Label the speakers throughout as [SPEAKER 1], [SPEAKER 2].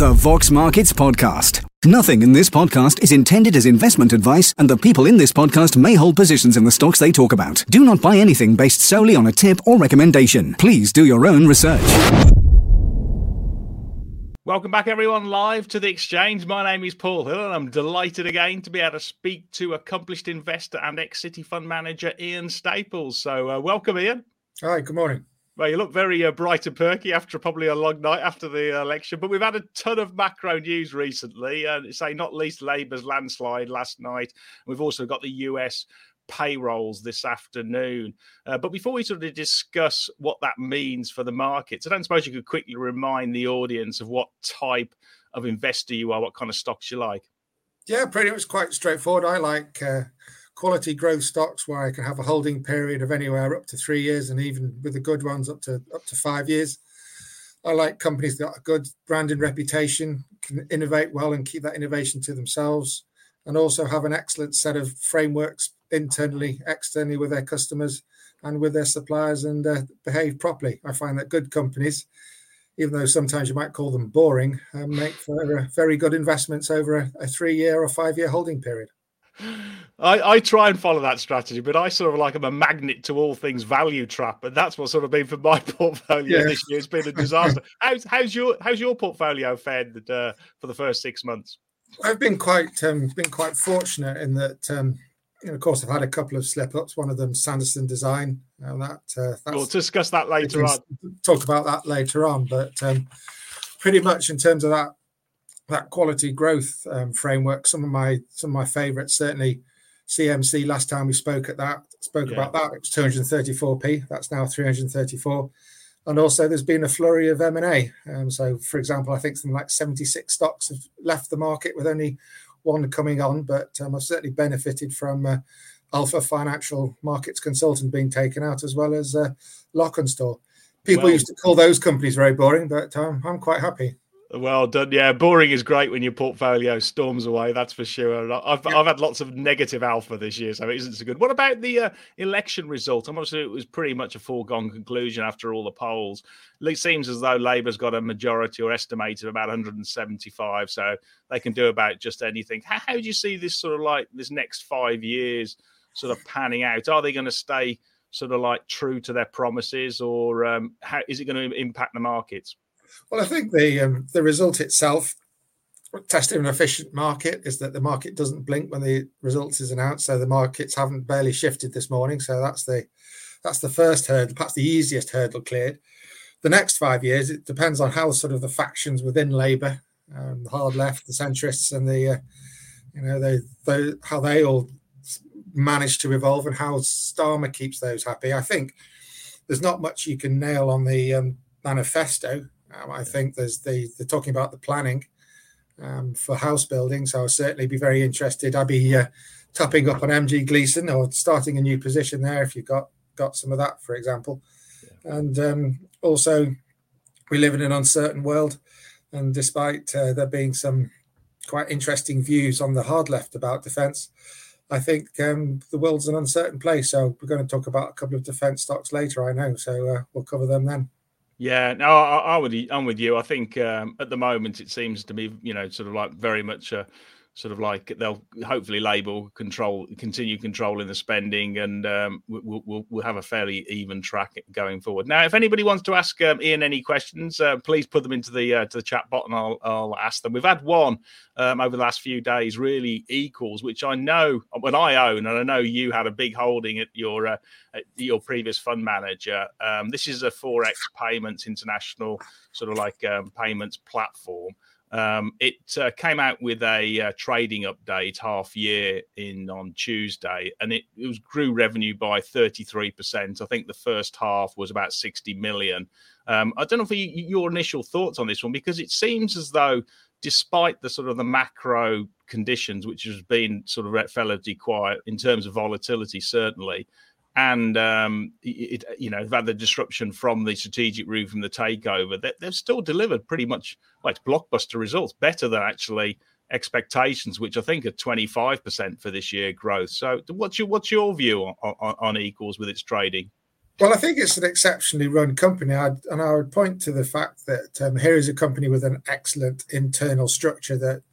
[SPEAKER 1] The Vox Markets Podcast. Nothing in this podcast is intended as investment advice, and the people in this podcast may hold positions in the stocks they talk about. Do not buy anything based solely on a tip or recommendation. Please do your own research.
[SPEAKER 2] Welcome back, everyone, live to the exchange. My name is Paul Hill, and I'm delighted again to be able to speak to accomplished investor and ex-City fund manager Ian Staples. So welcome, Ian.
[SPEAKER 3] Hi, good morning.
[SPEAKER 2] Well, you look very bright and perky after probably a long night after the election, but we've had a ton of macro news recently, say not least Labour's landslide last night. We've also got the US payrolls this afternoon. But before we sort of discuss what that means for the markets, I don't suppose you could quickly remind the audience of what type of investor you are, what kind of stocks you like.
[SPEAKER 3] Yeah, pretty much quite straightforward. I like quality growth stocks where I can have a holding period of anywhere up to 3 years, and even with the good ones up to 5 years. I like companies that got a good brand and reputation, can innovate well and keep that innovation to themselves, and also have an excellent set of frameworks internally, externally with their customers and with their suppliers, and behave properly. I find that good companies, even though sometimes you might call them boring, make for very good investments over a 3 year or 5 year holding period.
[SPEAKER 2] I try and follow that strategy, but I sort of like I'm a magnet to all things value trap, and that's what's sort of been for my portfolio this year. It's been a disaster. How's your portfolio fared for the first 6 months?
[SPEAKER 3] I've been quite fortunate in that. Of course, I've had a couple of slip-ups. One of them, Sanderson Design.
[SPEAKER 2] We'll discuss that later on.
[SPEAKER 3] Talk about that later on, but pretty much in terms of that quality growth framework, some of my favourites, certainly CMC. Last time we spoke about that, it was 234p. That's now 334. And also there's been a flurry of M&A. So, for example, I think something like 76 stocks have left the market with only one coming on. But I've certainly benefited from Alpha Financial Markets Consultant being taken out, as well as Lockenstore. People used to call those companies very boring, but I'm quite happy.
[SPEAKER 2] Well done. Yeah, boring is great when your portfolio storms away, that's for sure. I've had lots of negative alpha this year, so it isn't so good. What about the election result? Obviously, it was pretty much a foregone conclusion after all the polls. It seems as though Labour's got a majority, or estimated about 175, so they can do about just anything. How do you see this sort of like this next 5 years sort of panning out? Are they going to stay sort of like true to their promises, or how is it going to impact the markets?
[SPEAKER 3] Well, I think the result itself, testing an efficient market, is that the market doesn't blink when the results is announced. So the markets haven't barely shifted this morning. So that's the first hurdle, perhaps the easiest hurdle cleared. The next 5 years, it depends on how sort of the factions within Labour, the hard left, the centrists, and how they all manage to evolve, and how Starmer keeps those happy. I think there's not much you can nail on the manifesto. I think they're talking about the planning for house building, so I'll certainly be very interested. I'd be topping up on MG Gleeson, or starting a new position there if you've got some of that, for example. Yeah. And also, we live in an uncertain world, and despite there being some quite interesting views on the hard left about defence, I think the world's an uncertain place. So we're going to talk about a couple of defence stocks later, I know, so we'll cover them then.
[SPEAKER 2] Yeah, no, I'm with you. I think at the moment it seems to be, sort of like very much sort of like they'll hopefully Labour continue controlling the spending, and we'll have a fairly even track going forward. Now, if anybody wants to ask Ian any questions, please put them into the chat bot, and I'll ask them. We've had one over the last few days, really equals, which I know when I own, and I know you had a big holding at your previous fund manager. This is a Forex Payments International sort of like payments platform. It came out with a trading update half year on Tuesday, and it grew revenue by 33%. I think the first half was about 60 million. I don't know for your initial thoughts on this one, because it seems as though despite the sort of the macro conditions, which has been sort of relatively quiet in terms of volatility, certainly, and they've had the disruption from the strategic review, from the takeover, they've still delivered pretty much like blockbuster results, better than actually expectations, which I think are 25% for this year growth. So what's your view on Equals with its trading?
[SPEAKER 3] Well, I think it's an exceptionally run company. I would point to the fact that here is a company with an excellent internal structure that,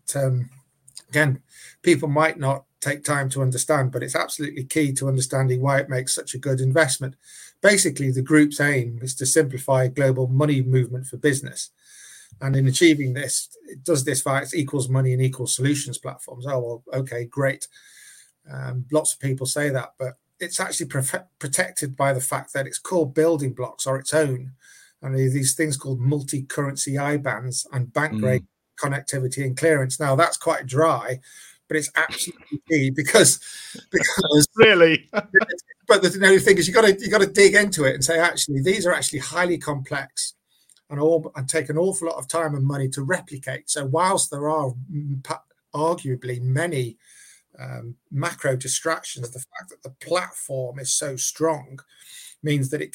[SPEAKER 3] again, people might not take time to understand, but it's absolutely key to understanding why it makes such a good investment. Basically, the group's aim is to simplify global money movement for business. And in achieving this, it does this via its Equals Money and Equals Solutions platforms. Oh, well, okay, great. Lots of people say that, but it's actually protected by the fact that its core building blocks are its own. And these things called multi-currency IBANs and bank rate connectivity and clearance. Now, that's quite dry, but it's absolutely key because
[SPEAKER 2] really.
[SPEAKER 3] But the thing is, you got to dig into it and say, actually, these are actually highly complex and take an awful lot of time and money to replicate. So whilst there are arguably many macro distractions, the fact that the platform is so strong means that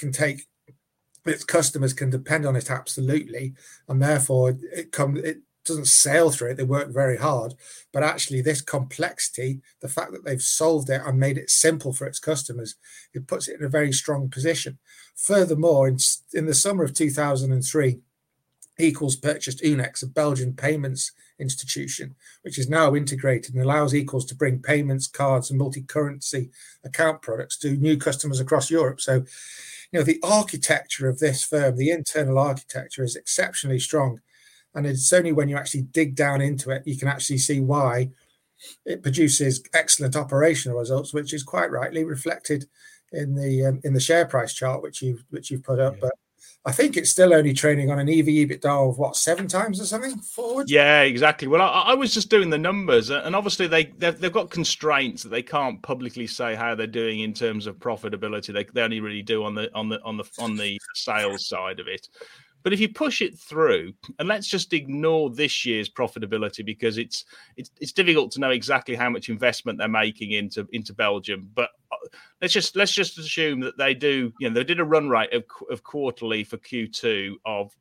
[SPEAKER 3] its customers can depend on it absolutely, and therefore it doesn't sail through it. They work very hard, but actually this complexity, the fact that they've solved it and made it simple for its customers, it puts it in a very strong position. Furthermore, in the summer of 2003, Equals purchased Unex, a Belgian payments institution, which is now integrated and allows Equals to bring payments, cards, and multi-currency account products to new customers across Europe. So, the architecture of this firm, the internal architecture, is exceptionally strong. And it's only when you actually dig down into it, you can actually see why it produces excellent operational results, which is quite rightly reflected in the share price chart, which you've put up. Yeah. But I think it's still only trading on an EV/EBITDA of 7 times or something forward.
[SPEAKER 2] Yeah, exactly. Well, I was just doing the numbers, and obviously they've got constraints that they can't publicly say how they're doing in terms of profitability. They only really do on the sales side of it. But if you push it through, and let's just ignore this year's profitability because it's difficult to know exactly how much investment they're making into Belgium. But let's just assume that they do. They did a run rate of quarterly for Q2 of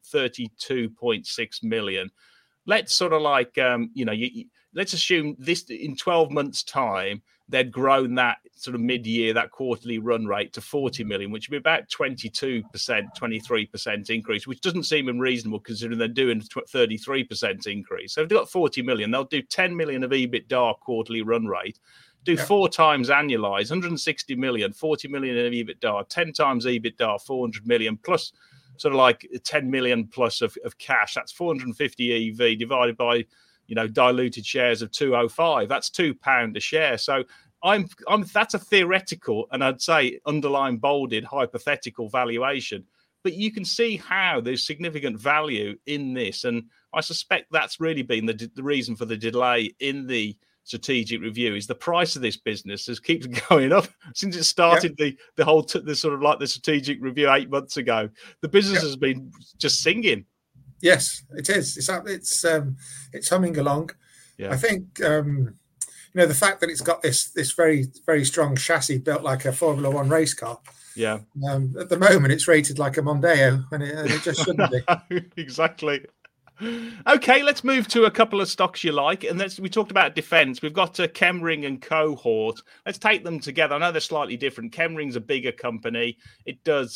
[SPEAKER 2] 32.6 million. Let's sort of let's assume this in 12 months' time. They'd grown that sort of mid-year, that quarterly run rate to 40 million, which would be about 22%, 23% increase, which doesn't seem unreasonable considering they're doing 33% increase. So if they've got 40 million, they'll do 10 million of EBITDA quarterly run rate, do 4 times annualized, 160 million, 40 million of EBITDA, 10 times EBITDA, 400 million, plus sort of like 10 million plus of cash. That's 450 EV divided by diluted shares of 205. That's £2 a share. So that's a theoretical, and I'd say underline bolded hypothetical valuation. But you can see how there's significant value in this, and I suspect that's really been the reason for the delay in the strategic review. Is the price of this business has keeps going up since it started. The whole the sort of like the strategic review 8 months ago. The business has been just singing.
[SPEAKER 3] Yes, it is. It's humming along. Yeah. I think the fact that it's got this very, very strong chassis built like a Formula One race car.
[SPEAKER 2] Yeah.
[SPEAKER 3] At the moment, it's rated like a Mondeo, and it just shouldn't be.
[SPEAKER 2] Exactly. Okay, let's move to a couple of stocks you like. And we talked about defense. We've got Chemring and Cohort. Let's take them together. I know they're slightly different. Chemring's a bigger company. It does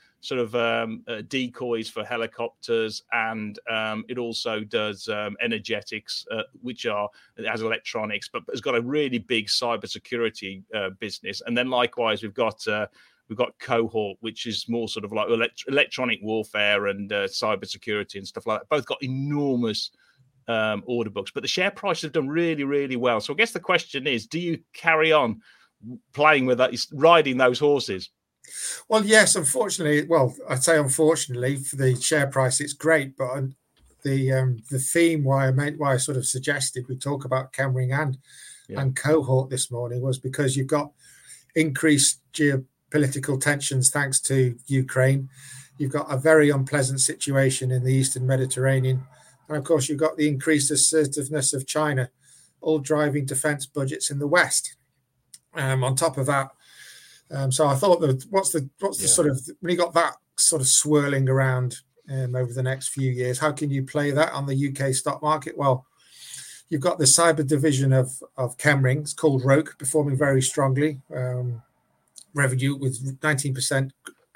[SPEAKER 2] decoys for helicopters, and it also does energetics, it has electronics, but has got a really big cybersecurity business. And then likewise, we've got Cohort, which is more sort of like electronic warfare and cybersecurity and stuff like that. Both got enormous order books, but the share prices have done really, really well. So I guess the question is, do you carry on playing with that, riding those horses?
[SPEAKER 3] Well, yes, unfortunately. Well, I'd say unfortunately for the share price, it's great, but the theme why I sort of suggested we talk about Chemring and Cohort this morning was because you've got increased geopolitical tensions thanks to Ukraine. You've got a very unpleasant situation in the Eastern Mediterranean. And of course, you've got the increased assertiveness of China, all driving defense budgets in the West. On top of that, so I thought that what's the sort of, when you got that sort of swirling around over the next few years, how can you play that on the UK stock market? Well, you've got the cyber division of Chemring. It's called Roke, performing very strongly. Revenue with 19%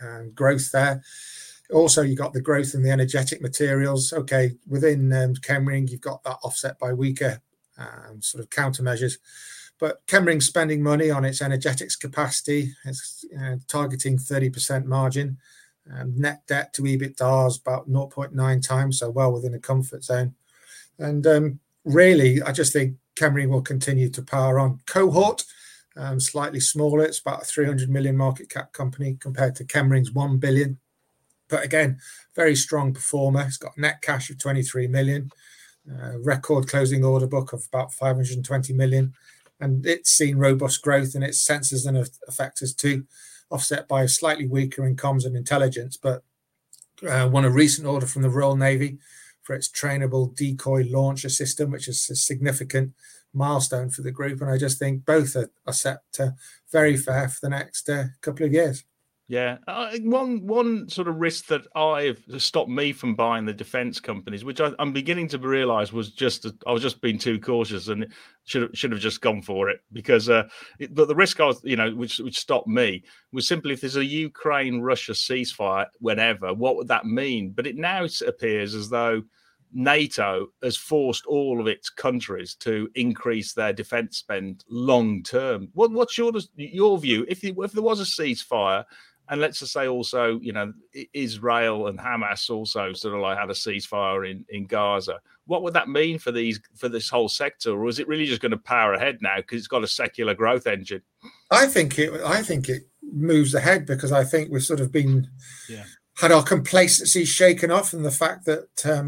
[SPEAKER 3] growth there. Also, you got the growth in the energetic materials. Okay, within Chemring, you've got that offset by weaker sort of countermeasures. But Chemring's spending money on its energetics capacity. It's targeting 30% margin. Net debt to EBITDA is about 0.9 times, so well within a comfort zone. And really, I just think Chemring will continue to power on. Cohort, slightly smaller. It's about a 300 million market cap company compared to Chemring's 1 billion. But again, very strong performer. It's got net cash of 23 million, record closing order book of about 520 million. And it's seen robust growth in its sensors and effectors too, offset by slightly weaker in comms and intelligence. But won a recent order from the Royal Navy for its trainable decoy launcher system, which is a significant milestone for the group. And I just think both are set to very fair for the next couple of years.
[SPEAKER 2] Yeah, one sort of risk that I've stopped me from buying the defence companies, which I'm beginning to realise was I was just being too cautious and should have just gone for it because. But the risk I was, which stopped me was simply if there's a Ukraine-Russia ceasefire, whenever, what would that mean? But it now appears as though NATO has forced all of its countries to increase their defence spend long term. What's your view if there was a ceasefire? And let's just say also, Israel and Hamas also sort of like had a ceasefire in Gaza. What would that mean for this whole sector, or is it really just going to power ahead now because it's got a secular growth engine? I think
[SPEAKER 3] it moves ahead because I think we've sort of had our complacency shaken off, and the fact that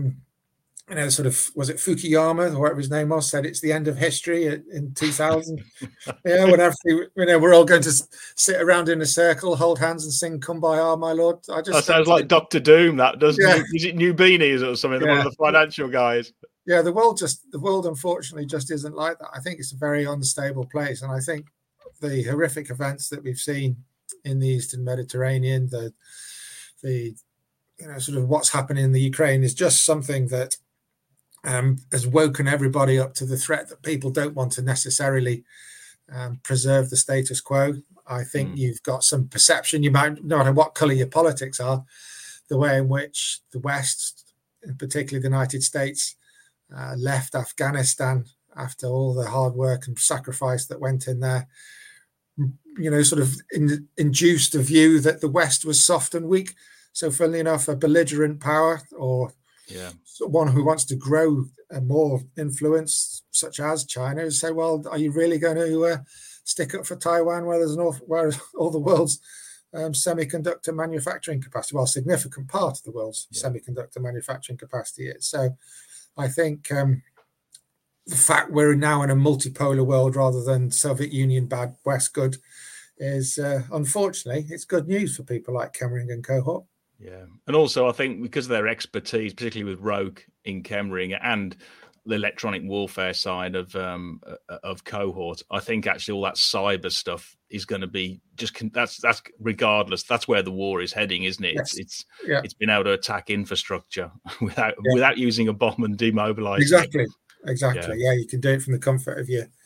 [SPEAKER 3] sort of, was it Fukuyama or whatever his name was, said it's the end of history in 2000. We're all going to sit around in a circle, hold hands, and sing "Kumbaya, my lord."
[SPEAKER 2] That sounds like Dr. Doom. That doesn't. Yeah. Is it New Beanies or something? Yeah. One of the financial guys.
[SPEAKER 3] Yeah, the world unfortunately just isn't like that. I think it's a very unstable place, and I think the horrific events that we've seen in the Eastern Mediterranean, the sort of what's happening in the Ukraine, is just something that has woken everybody up to the threat that people don't want to necessarily preserve the status quo. I think you've got some perception, you might, no matter what colour your politics are, the way in which the West, particularly the United States, left Afghanistan after all the hard work and sacrifice that went in there, sort of induced a view that the West was soft and weak. So funnily enough, a belligerent power or one who wants to grow more influence, such as China, say, well, are you really going to stick up for Taiwan where all the world's semiconductor manufacturing capacity, well, a significant part of the world's semiconductor manufacturing capacity is. So I think the fact we're now in a multipolar world rather than Soviet Union bad, West good, is unfortunately, it's good news for people like Chemring and Cohort.
[SPEAKER 2] Yeah, and also I think because of their expertise, particularly with Roke in Chemring and the electronic warfare side of Cohort, I think actually all that cyber stuff is going to be that's regardless. That's where the war is heading, isn't it? Yes. It's been able to attack infrastructure without using a bomb and demobilizing.
[SPEAKER 3] Exactly. Yeah, you can do it from the comfort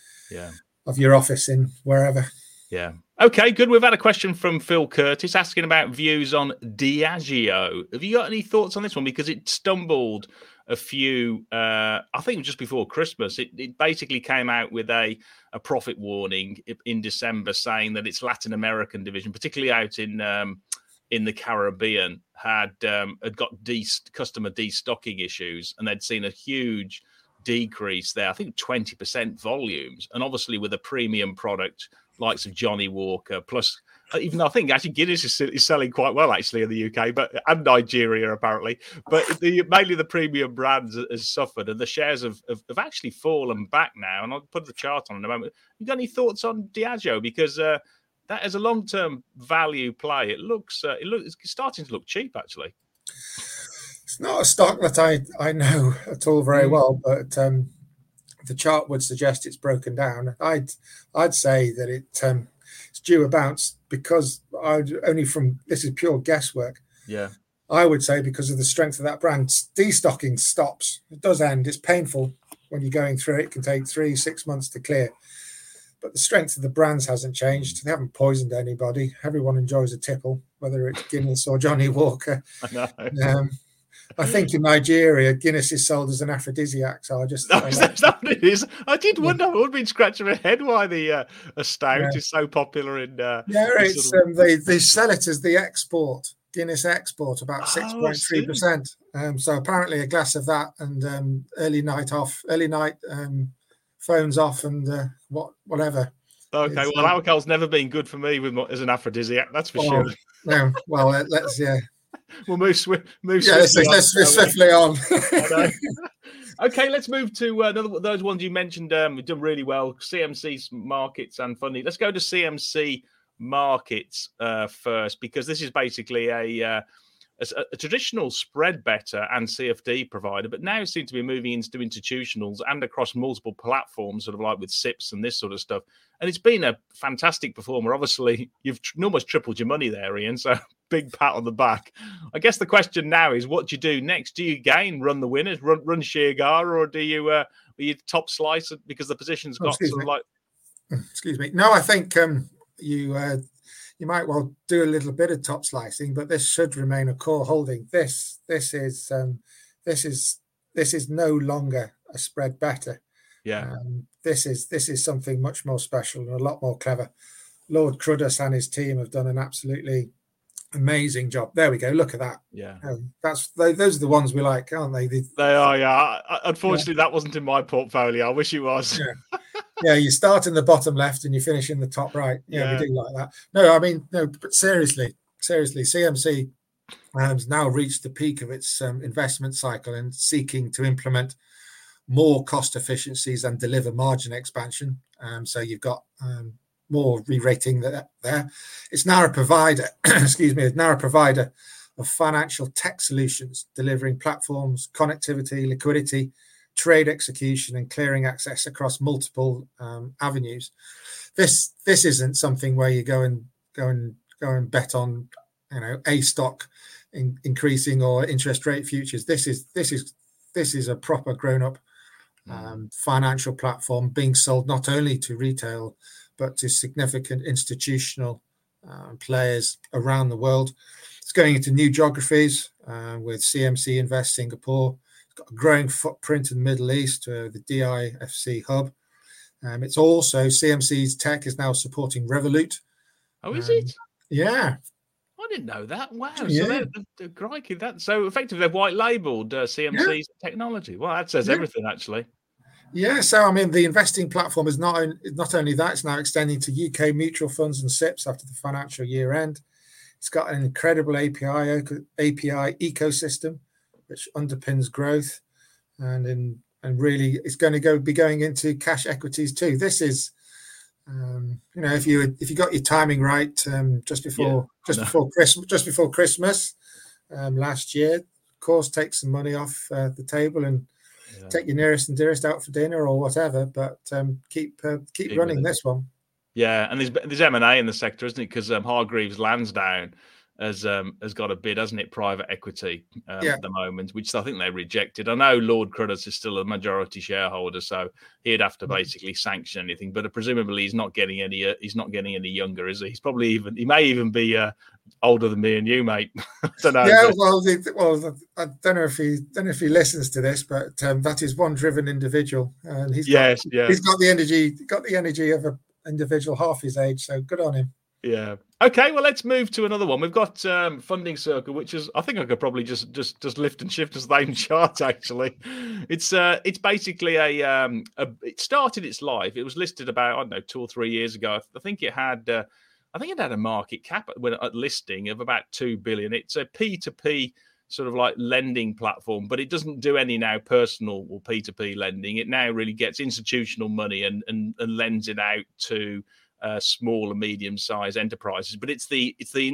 [SPEAKER 3] of your office in wherever.
[SPEAKER 2] Yeah. Okay, good. We've had a question from Phil Curtis asking about views on Diageo. Have you got any thoughts on this one? Because it stumbled a few, I think just before Christmas. It basically came out with a profit warning in December saying that its Latin American division, particularly out in the Caribbean, had got customer destocking issues, and they'd seen a huge decrease there. I think 20% volumes, and obviously with a premium product likes of Johnny Walker, plus even though I think actually Guinness is selling quite well actually in the UK, and Nigeria apparently, but mainly the premium brands has suffered, and the shares have actually fallen back now. And I'll put the chart on in a moment. You got any thoughts on Diageo? Because that as a long-term value play, it's starting to look cheap actually.
[SPEAKER 3] It's not a stock that I know at all very well, but the chart would suggest it's broken down. I'd say that it's due a bounce because this is pure guesswork.
[SPEAKER 2] Yeah,
[SPEAKER 3] I would say because of the strength of that brand, destocking stops. It does end. It's painful when you're going through it. It can take 3-6 months to clear. but the strength of the brands hasn't changed. They haven't poisoned anybody. Everyone enjoys a tipple, whether it's Guinness or Johnny Walker.
[SPEAKER 2] I know.
[SPEAKER 3] I think in Nigeria, Guinness is sold as an aphrodisiac. So
[SPEAKER 2] that's not what it is. I did wonder. I would have been scratching my head why the a stout is so popular in.
[SPEAKER 3] It's they sell it as the export. Guinness export about 6.3%. So apparently a glass of that and early night phones off and whatever.
[SPEAKER 2] Okay, well, alcohol's never been good for me as an aphrodisiac. That's for sure.
[SPEAKER 3] No, well, let's
[SPEAKER 2] We'll move swiftly
[SPEAKER 3] on.
[SPEAKER 2] Okay, let's move to those ones you mentioned. We've done really well. CMC Markets and Funding. Let's go to CMC Markets first, because this is basically a traditional spread better and CFD provider, but now seem to be moving into institutionals and across multiple platforms, sort of like with SIPs and this sort of stuff. And it's been a fantastic performer. Obviously, you've almost tripled your money there, Ian. So big pat on the back. I guess the question now is, what do you do next? Do you again run the winners, run Sheergar, or do you top slice it because the position's got sort of like?
[SPEAKER 3] Excuse me. No, I think you might well do a little bit of top slicing, but this should remain a core holding. This is no longer a spread better.
[SPEAKER 2] Yeah.
[SPEAKER 3] This is something much more special and a lot more clever. Lord Cruddas and his team have done an absolutely amazing job. There we go. Look at that.
[SPEAKER 2] Yeah.
[SPEAKER 3] Those are the ones we like, aren't they?
[SPEAKER 2] They are. Yeah. Unfortunately, that wasn't in my portfolio. I wish it was.
[SPEAKER 3] Yeah. Yeah, you start in the bottom left and you finish in the top right. Yeah, we do like that. No, but seriously, CMC has now reached the peak of its investment cycle and seeking to implement more cost efficiencies and deliver margin expansion. So you've got more re-rating there. It's now a provider, of financial tech solutions, delivering platforms, connectivity, liquidity, trade execution, and clearing access across multiple avenues. This isn't something where you go and bet on a stock increasing or interest rate futures. This is a proper grown-up financial platform being sold not only to retail but to significant institutional players around the world. It's going into new geographies with CMC Invest Singapore. Got a growing footprint in the Middle East, the DIFC hub. It's also CMC's tech is now supporting Revolut.
[SPEAKER 2] Oh, is it?
[SPEAKER 3] Yeah.
[SPEAKER 2] I didn't know that. Wow.
[SPEAKER 3] Yeah.
[SPEAKER 2] So crikey, so effectively they've white labeled CMC's technology. Well, that says everything, actually.
[SPEAKER 3] Yeah. So, I mean, the investing platform is not only that, it's now extending to UK mutual funds and SIPs after the financial year end. It's got an incredible API ecosystem, which underpins growth, and really it's going to be going into cash equities too. This is, if you got your timing right, just before Christmas last year, of course, take some money off the table and take your nearest and dearest out for dinner or whatever, but keep running this one.
[SPEAKER 2] Yeah, and there's M&A in the sector, isn't it? Because Hargreaves Lansdown has got a bid, hasn't it? Private equity at the moment, which I think they rejected. I know Lord Cruddas is still a majority shareholder, so he'd have to basically sanction anything. But presumably, he's not getting any. He's not getting any younger, is he? He's probably he may even be older than me and you, mate. I don't know.
[SPEAKER 3] Yeah, well, I don't know if he listens to this, but that is one driven individual, and he's got the energy of an individual half his age. So good on him.
[SPEAKER 2] Yeah. Okay. Well, let's move to another one. We've got Funding Circle, which is, I think I could probably just lift and shift as the same chart. Actually, it's basically it started its life. It was listed about 2 or 3 years ago. I think it had a market cap at listing of about 2 billion. It's a P2P sort of like lending platform, but it doesn't do any now personal or P2P lending. It now really gets institutional money and lends it out to small and medium-sized enterprises, but it's the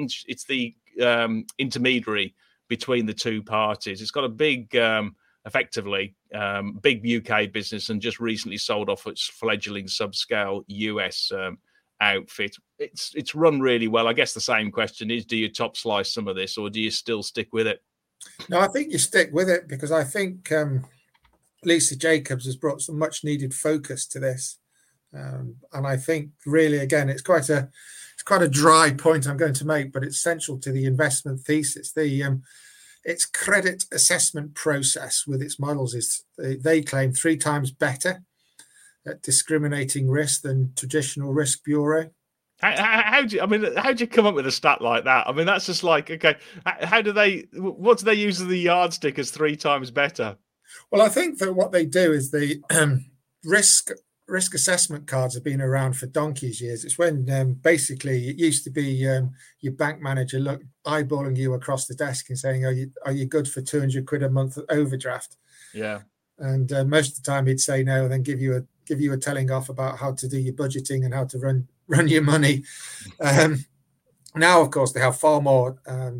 [SPEAKER 2] intermediary between the two parties. It's got a big, effectively big UK business, and just recently sold off its fledgling subscale US outfit. It's run really well. I guess the same question is: do you top slice some of this, or do you still stick with it?
[SPEAKER 3] No, I think you stick with it because I think Lisa Jacobs has brought some much-needed focus to this. And I think really, again, it's quite a dry point I'm going to make, but it's central to the investment thesis. Its credit assessment process with its models is, they claim, 3 times better at discriminating risk than traditional risk bureau.
[SPEAKER 2] How do you come up with a stat like that? I mean, that's just like, okay, what do they use as the yardstick as 3 times better?
[SPEAKER 3] Well, I think that what they do is the risk assessment cards have been around for donkey's years. It's when basically it used to be your bank manager eyeballing you across the desk and saying, are you good for 200 quid a month overdraft?
[SPEAKER 2] Yeah.
[SPEAKER 3] And most of the time he'd say no, and then give you a telling off about how to do your budgeting and how to run your money. Now, of course, they have far more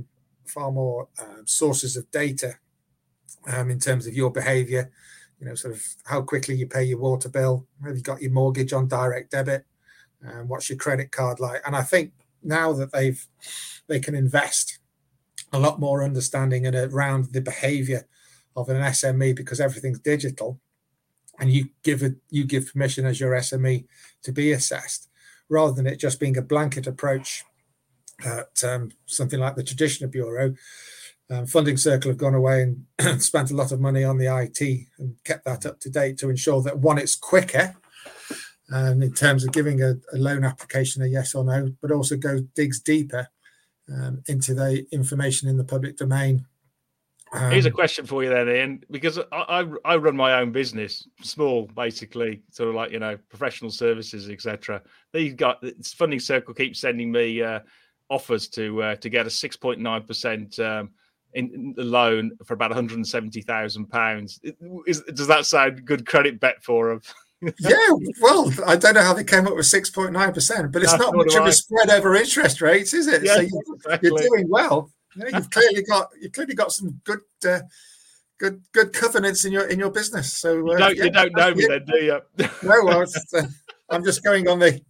[SPEAKER 3] sources of data in terms of your behavior. Sort of how quickly you pay your water bill, have you got your mortgage on direct debit, what's your credit card like? And I think now that they can invest a lot more understanding around the behavior of an SME, because everything's digital, and you give permission as your SME to be assessed, rather than it just being a blanket approach at something like the traditional bureau. Funding Circle have gone away and spent a lot of money on the IT and kept that up to date to ensure that, one, it's quicker in terms of giving a loan application a yes or no, but also digs deeper into the information in the public domain.
[SPEAKER 2] Here's a question for you then, Ian, because I run my own business, small, basically, sort of like, professional services, etc. Funding Circle keeps sending me offers to get a 6.9% in the loan for about £170,000. Does that sound a good credit bet for them?
[SPEAKER 3] Yeah, well, I don't know how they came up with 6.9%, but it's not much of a spread over interest rates, is it?
[SPEAKER 2] Yeah,
[SPEAKER 3] so
[SPEAKER 2] exactly.
[SPEAKER 3] You're doing well. You've clearly got some good covenants in your business. So
[SPEAKER 2] you don't know me then, do you?
[SPEAKER 3] No, well, I'm just going on the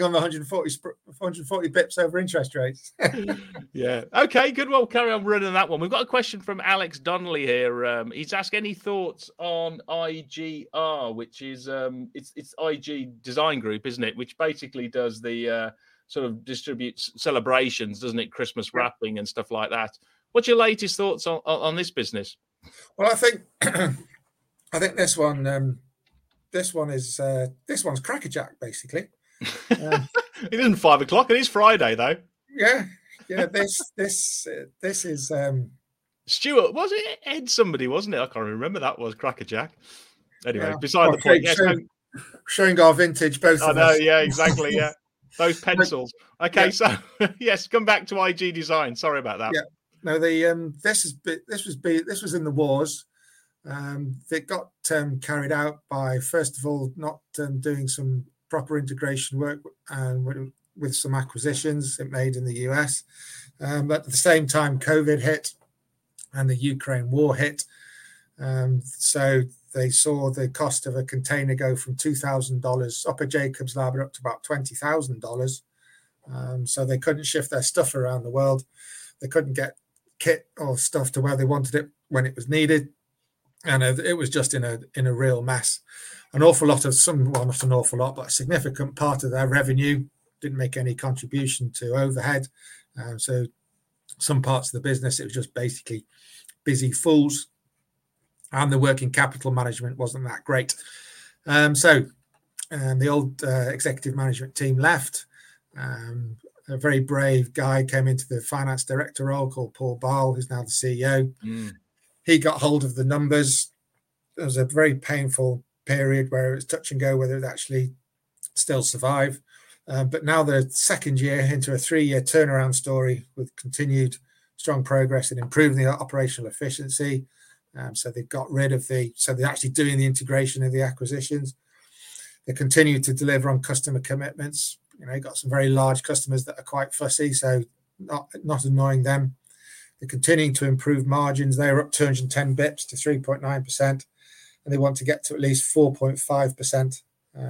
[SPEAKER 3] 140 bips over interest rates.
[SPEAKER 2] Yeah. Okay, good. Well, carry on running that one. We've got a question from Alex Donnelly here. He's asked any thoughts on IGR, which is it's IG Design Group, isn't it? Which basically does the sort of distributes celebrations, doesn't it? Christmas wrapping and stuff like that. What's your latest thoughts on this business?
[SPEAKER 3] Well, I think this one. This one's crackerjack, basically.
[SPEAKER 2] It isn't 5 o'clock. It is Friday, though.
[SPEAKER 3] Yeah. This is
[SPEAKER 2] Stuart. Was it Ed? Somebody, wasn't it? I can't remember. That was crackerjack. Anyway, beside the point. Yes,
[SPEAKER 3] showing our vintage, both.
[SPEAKER 2] I know. Yeah, exactly. Yeah, those pencils. Okay, yeah. So yes, come back to IG Design. Sorry about that.
[SPEAKER 3] Yeah. No, this was in the wars. They got carried out by, first of all, not doing some proper integration work with some acquisitions it made in the US. But at the same time, COVID hit and the Ukraine war hit. So they saw the cost of a container go from $2,000 up at Jacobs Lab up to about $20,000. So they couldn't shift their stuff around the world. They couldn't get kit or stuff to where they wanted it when it was needed. And it was just in a real mess. An awful lot of not an awful lot, but a significant part of their revenue didn't make any contribution to overhead. So some parts of the business, it was just basically busy fools. And the working capital management wasn't that great. So the old executive management team left. A very brave guy came into the finance director role called Paul Ball, who's now the CEO. He got hold of the numbers. It was a very painful period where it was touch and go whether it actually still survive. But now they're second year into a 3-year turnaround story with continued strong progress in improving the operational efficiency. So they've got rid of so they're actually doing the integration of the acquisitions. They continue to deliver on customer commitments. You've got some very large customers that are quite fussy, so not annoying them. They're continuing to improve margins. They're up 210 bips to 3.9%, and they want to get to at least 4.5%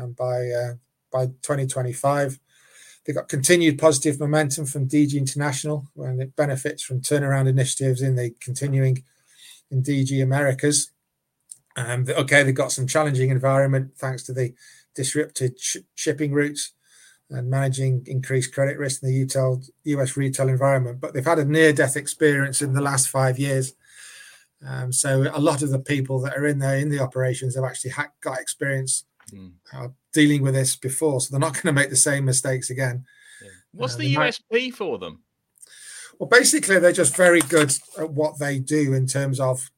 [SPEAKER 3] by 2025. They've got continued positive momentum from DG International, and it benefits from turnaround initiatives in the continuing in DG Americas. Okay, they've got some challenging environment thanks to the disrupted shipping routes and managing increased credit risk in the US retail environment. But they've had a near-death experience in the last 5 years. So a lot of the people that are in there in the operations have actually got experience dealing with this before, so they're not going to make the same mistakes again.
[SPEAKER 2] Yeah. What's the USP for them?
[SPEAKER 3] Well, basically, they're just very good at what they do in terms of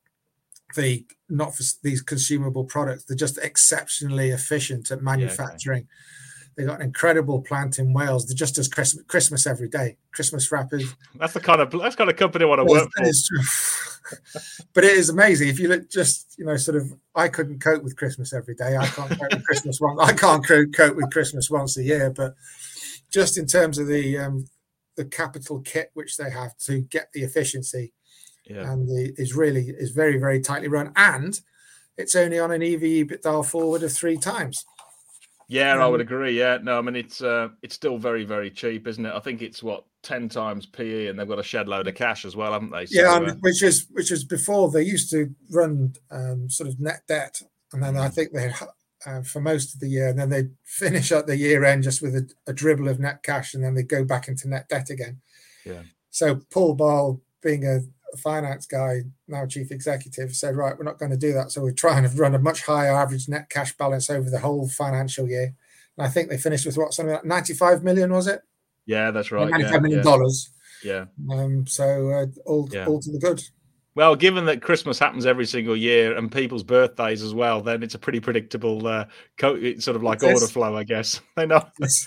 [SPEAKER 3] not for these consumable products. They're just exceptionally efficient at manufacturing. Yeah, okay. They've got an incredible plant in Wales. They're just as Christmas every day. Christmas wrappers.
[SPEAKER 2] That's the kind of company I want to work for.
[SPEAKER 3] But it is amazing. If you look, just sort of, I couldn't cope with Christmas every day. I can't cope with Christmas once. I can't cope with Christmas once a year. But just in terms of the capital kit which they have to get the efficiency, and is very, very tightly run, and it's only on an EV/EBITDA forward of 3 times.
[SPEAKER 2] Yeah, I would agree. Yeah, no, I mean it's still very, very cheap, isn't it? I think it's 10 times PE, and they've got a shed load of cash as well, haven't they? So,
[SPEAKER 3] yeah, which is before they used to run sort of net debt, and then I think they for most of the year, and then they finish at the year end just with a dribble of net cash, and then they go back into net debt again.
[SPEAKER 2] Yeah.
[SPEAKER 3] So Paul Ball, being a finance guy, now chief executive, said, right, we're not going to do that. So we're trying to run a much higher average net cash balance over the whole financial year. And I think they finished with something like 95 million, was it?
[SPEAKER 2] Yeah, that's right.
[SPEAKER 3] $95 million.
[SPEAKER 2] Yeah.
[SPEAKER 3] So all to the good.
[SPEAKER 2] Well, given that Christmas happens every single year and people's birthdays as well, then it's a pretty predictable sort of like order flow, I guess. They know.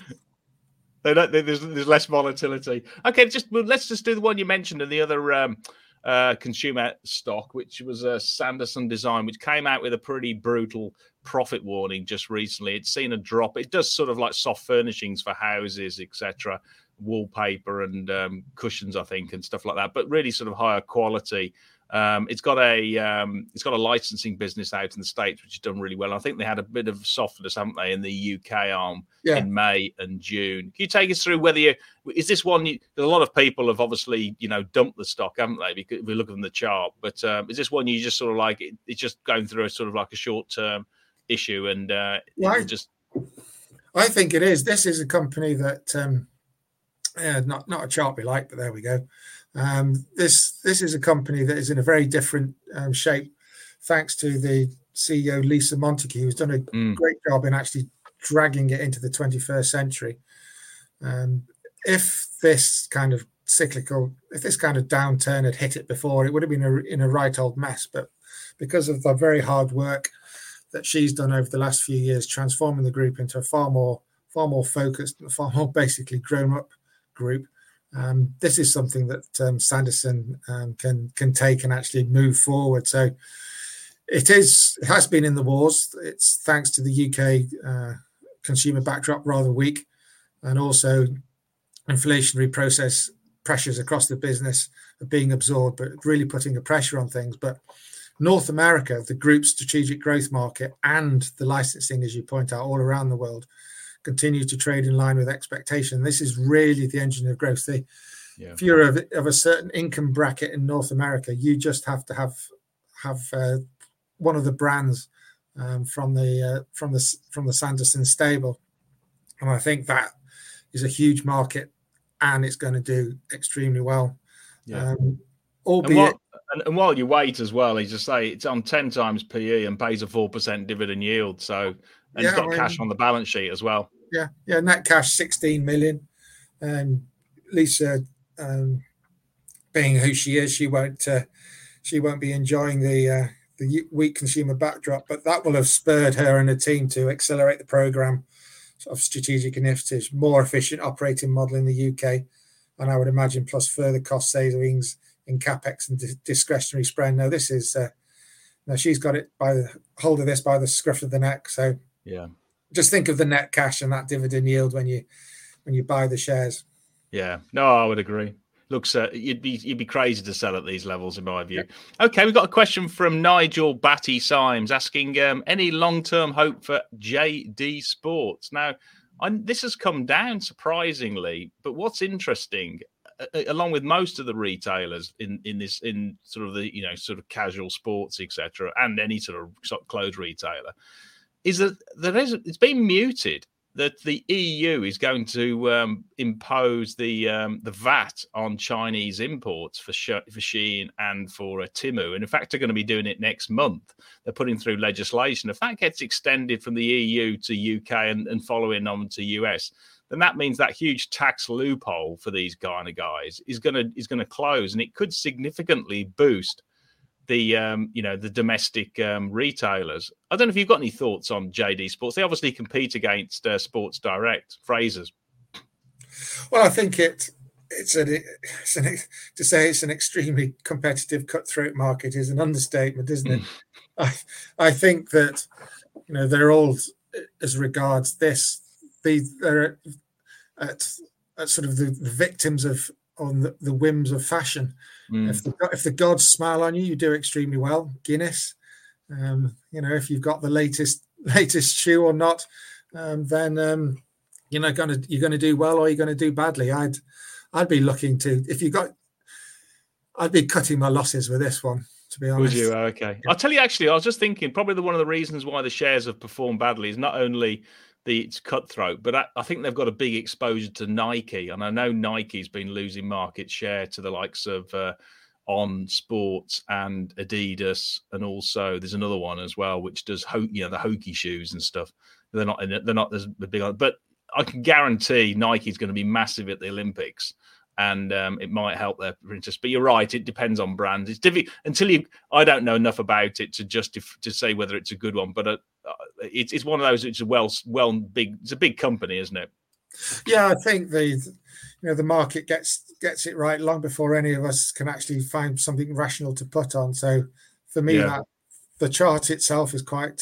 [SPEAKER 2] There's less volatility. Okay, let's just do the one you mentioned and the other consumer stock, which was Sanderson Design, which came out with a pretty brutal profit warning just recently. It's seen a drop. It does sort of like soft furnishings for houses, etc., wallpaper and cushions, I think, and stuff like that, but really sort of higher quality. It's got a licensing business out in the States, which has done really well. I think they had a bit of softness, haven't they, in the UK arm in May and June. Can you take us through is this one? A lot of people have obviously dumped the stock, haven't they? Because if we look at the chart, but is this one you just sort of like it's just going through a sort of like a short term issue and just?
[SPEAKER 3] I think it is. This is a company that not a chart we like, but there we go. This is a company that is in a very different shape, thanks to the CEO Lisa Montague, who's done a great job in actually dragging it into the 21st century. If this kind of downturn had hit it before, it would have been in a right old mess. But because of the very hard work that she's done over the last few years, transforming the group into a far more focused, far more basically grown up group. This is something that Sanderson can take and actually move forward. So it has been in the wars. It's thanks to the UK consumer backdrop rather weak, and also inflationary pressures across the business are being absorbed, but really putting a pressure on things. But North America, the group's strategic growth market, and the licensing, as you point out, all around the world, continue to trade in line with expectation. This is really the engine of growth. If you're of a certain income bracket in North America, you just have to have one of the brands from the Sanderson stable, and I think that is a huge market, and it's going to do extremely well. Albeit.
[SPEAKER 2] And while you wait as well, as you say, it's on 10 times PE and pays a 4% dividend yield. So, and it's got cash on the balance sheet as well.
[SPEAKER 3] Yeah, net cash 16 million. Lisa, being who she is, she won't be enjoying the weak consumer backdrop, but that will have spurred her and her team to accelerate the program of strategic initiatives, more efficient operating model in the UK, and I would imagine plus further cost savings in capex and discretionary spend. Now this is she's got it by the hold of this by the scruff of the neck. So just think of the net cash and that dividend yield when you buy the shares.
[SPEAKER 2] Yeah, no, I would agree. Looks, you'd be crazy to sell at these levels, in my view. Yep. Okay, we've got a question from Nigel Batty Symes asking any long-term hope for JD Sports. Now, this has come down surprisingly, but what's interesting, along with most of the retailers in sort of the sort of casual sports, etc., and any sort of clothes retailer, is that it's been mooted that the EU is going to impose the VAT on Chinese imports for Shein and for Temu. And in fact, they're going to be doing it next month. They're putting through legislation. If that gets extended from the EU to UK and following on to US, then that means that huge tax loophole for these kind of guys is going to close, and it could significantly boost the the domestic retailers. I don't know if you've got any thoughts on JD Sports. They obviously compete against Sports Direct, Fraser's.
[SPEAKER 3] Well, I think to say it's an extremely competitive, cutthroat market is an understatement, isn't it? I think that they're all, as regards this, they're at sort of the victims of on the whims of fashion. If the gods smile on you, you do extremely well. Guinness, if you've got the latest shoe or not, then you're going to do well or you're going to do badly. I'd be looking to I'd be cutting my losses with this one, to be honest.
[SPEAKER 2] Would you? Okay. I'll tell you, actually, I was just thinking probably one of the reasons why the shares have performed badly is not only it's cutthroat, but I think they've got a big exposure to Nike, and I know Nike's been losing market share to the likes of On Sports and Adidas, and also there's another one as well which does the Hokie shoes and stuff. They're not as big, but I can guarantee Nike's going to be massive at the Olympics, and it might help their interest. But you're right; it depends on brands. It's difficult I don't know enough about it to say whether it's a good one, but it's one of those. It's big. It's a big company, isn't it?
[SPEAKER 3] Yeah, I think the market gets it right long before any of us can actually find something rational to put on. So for me, that the chart itself is quite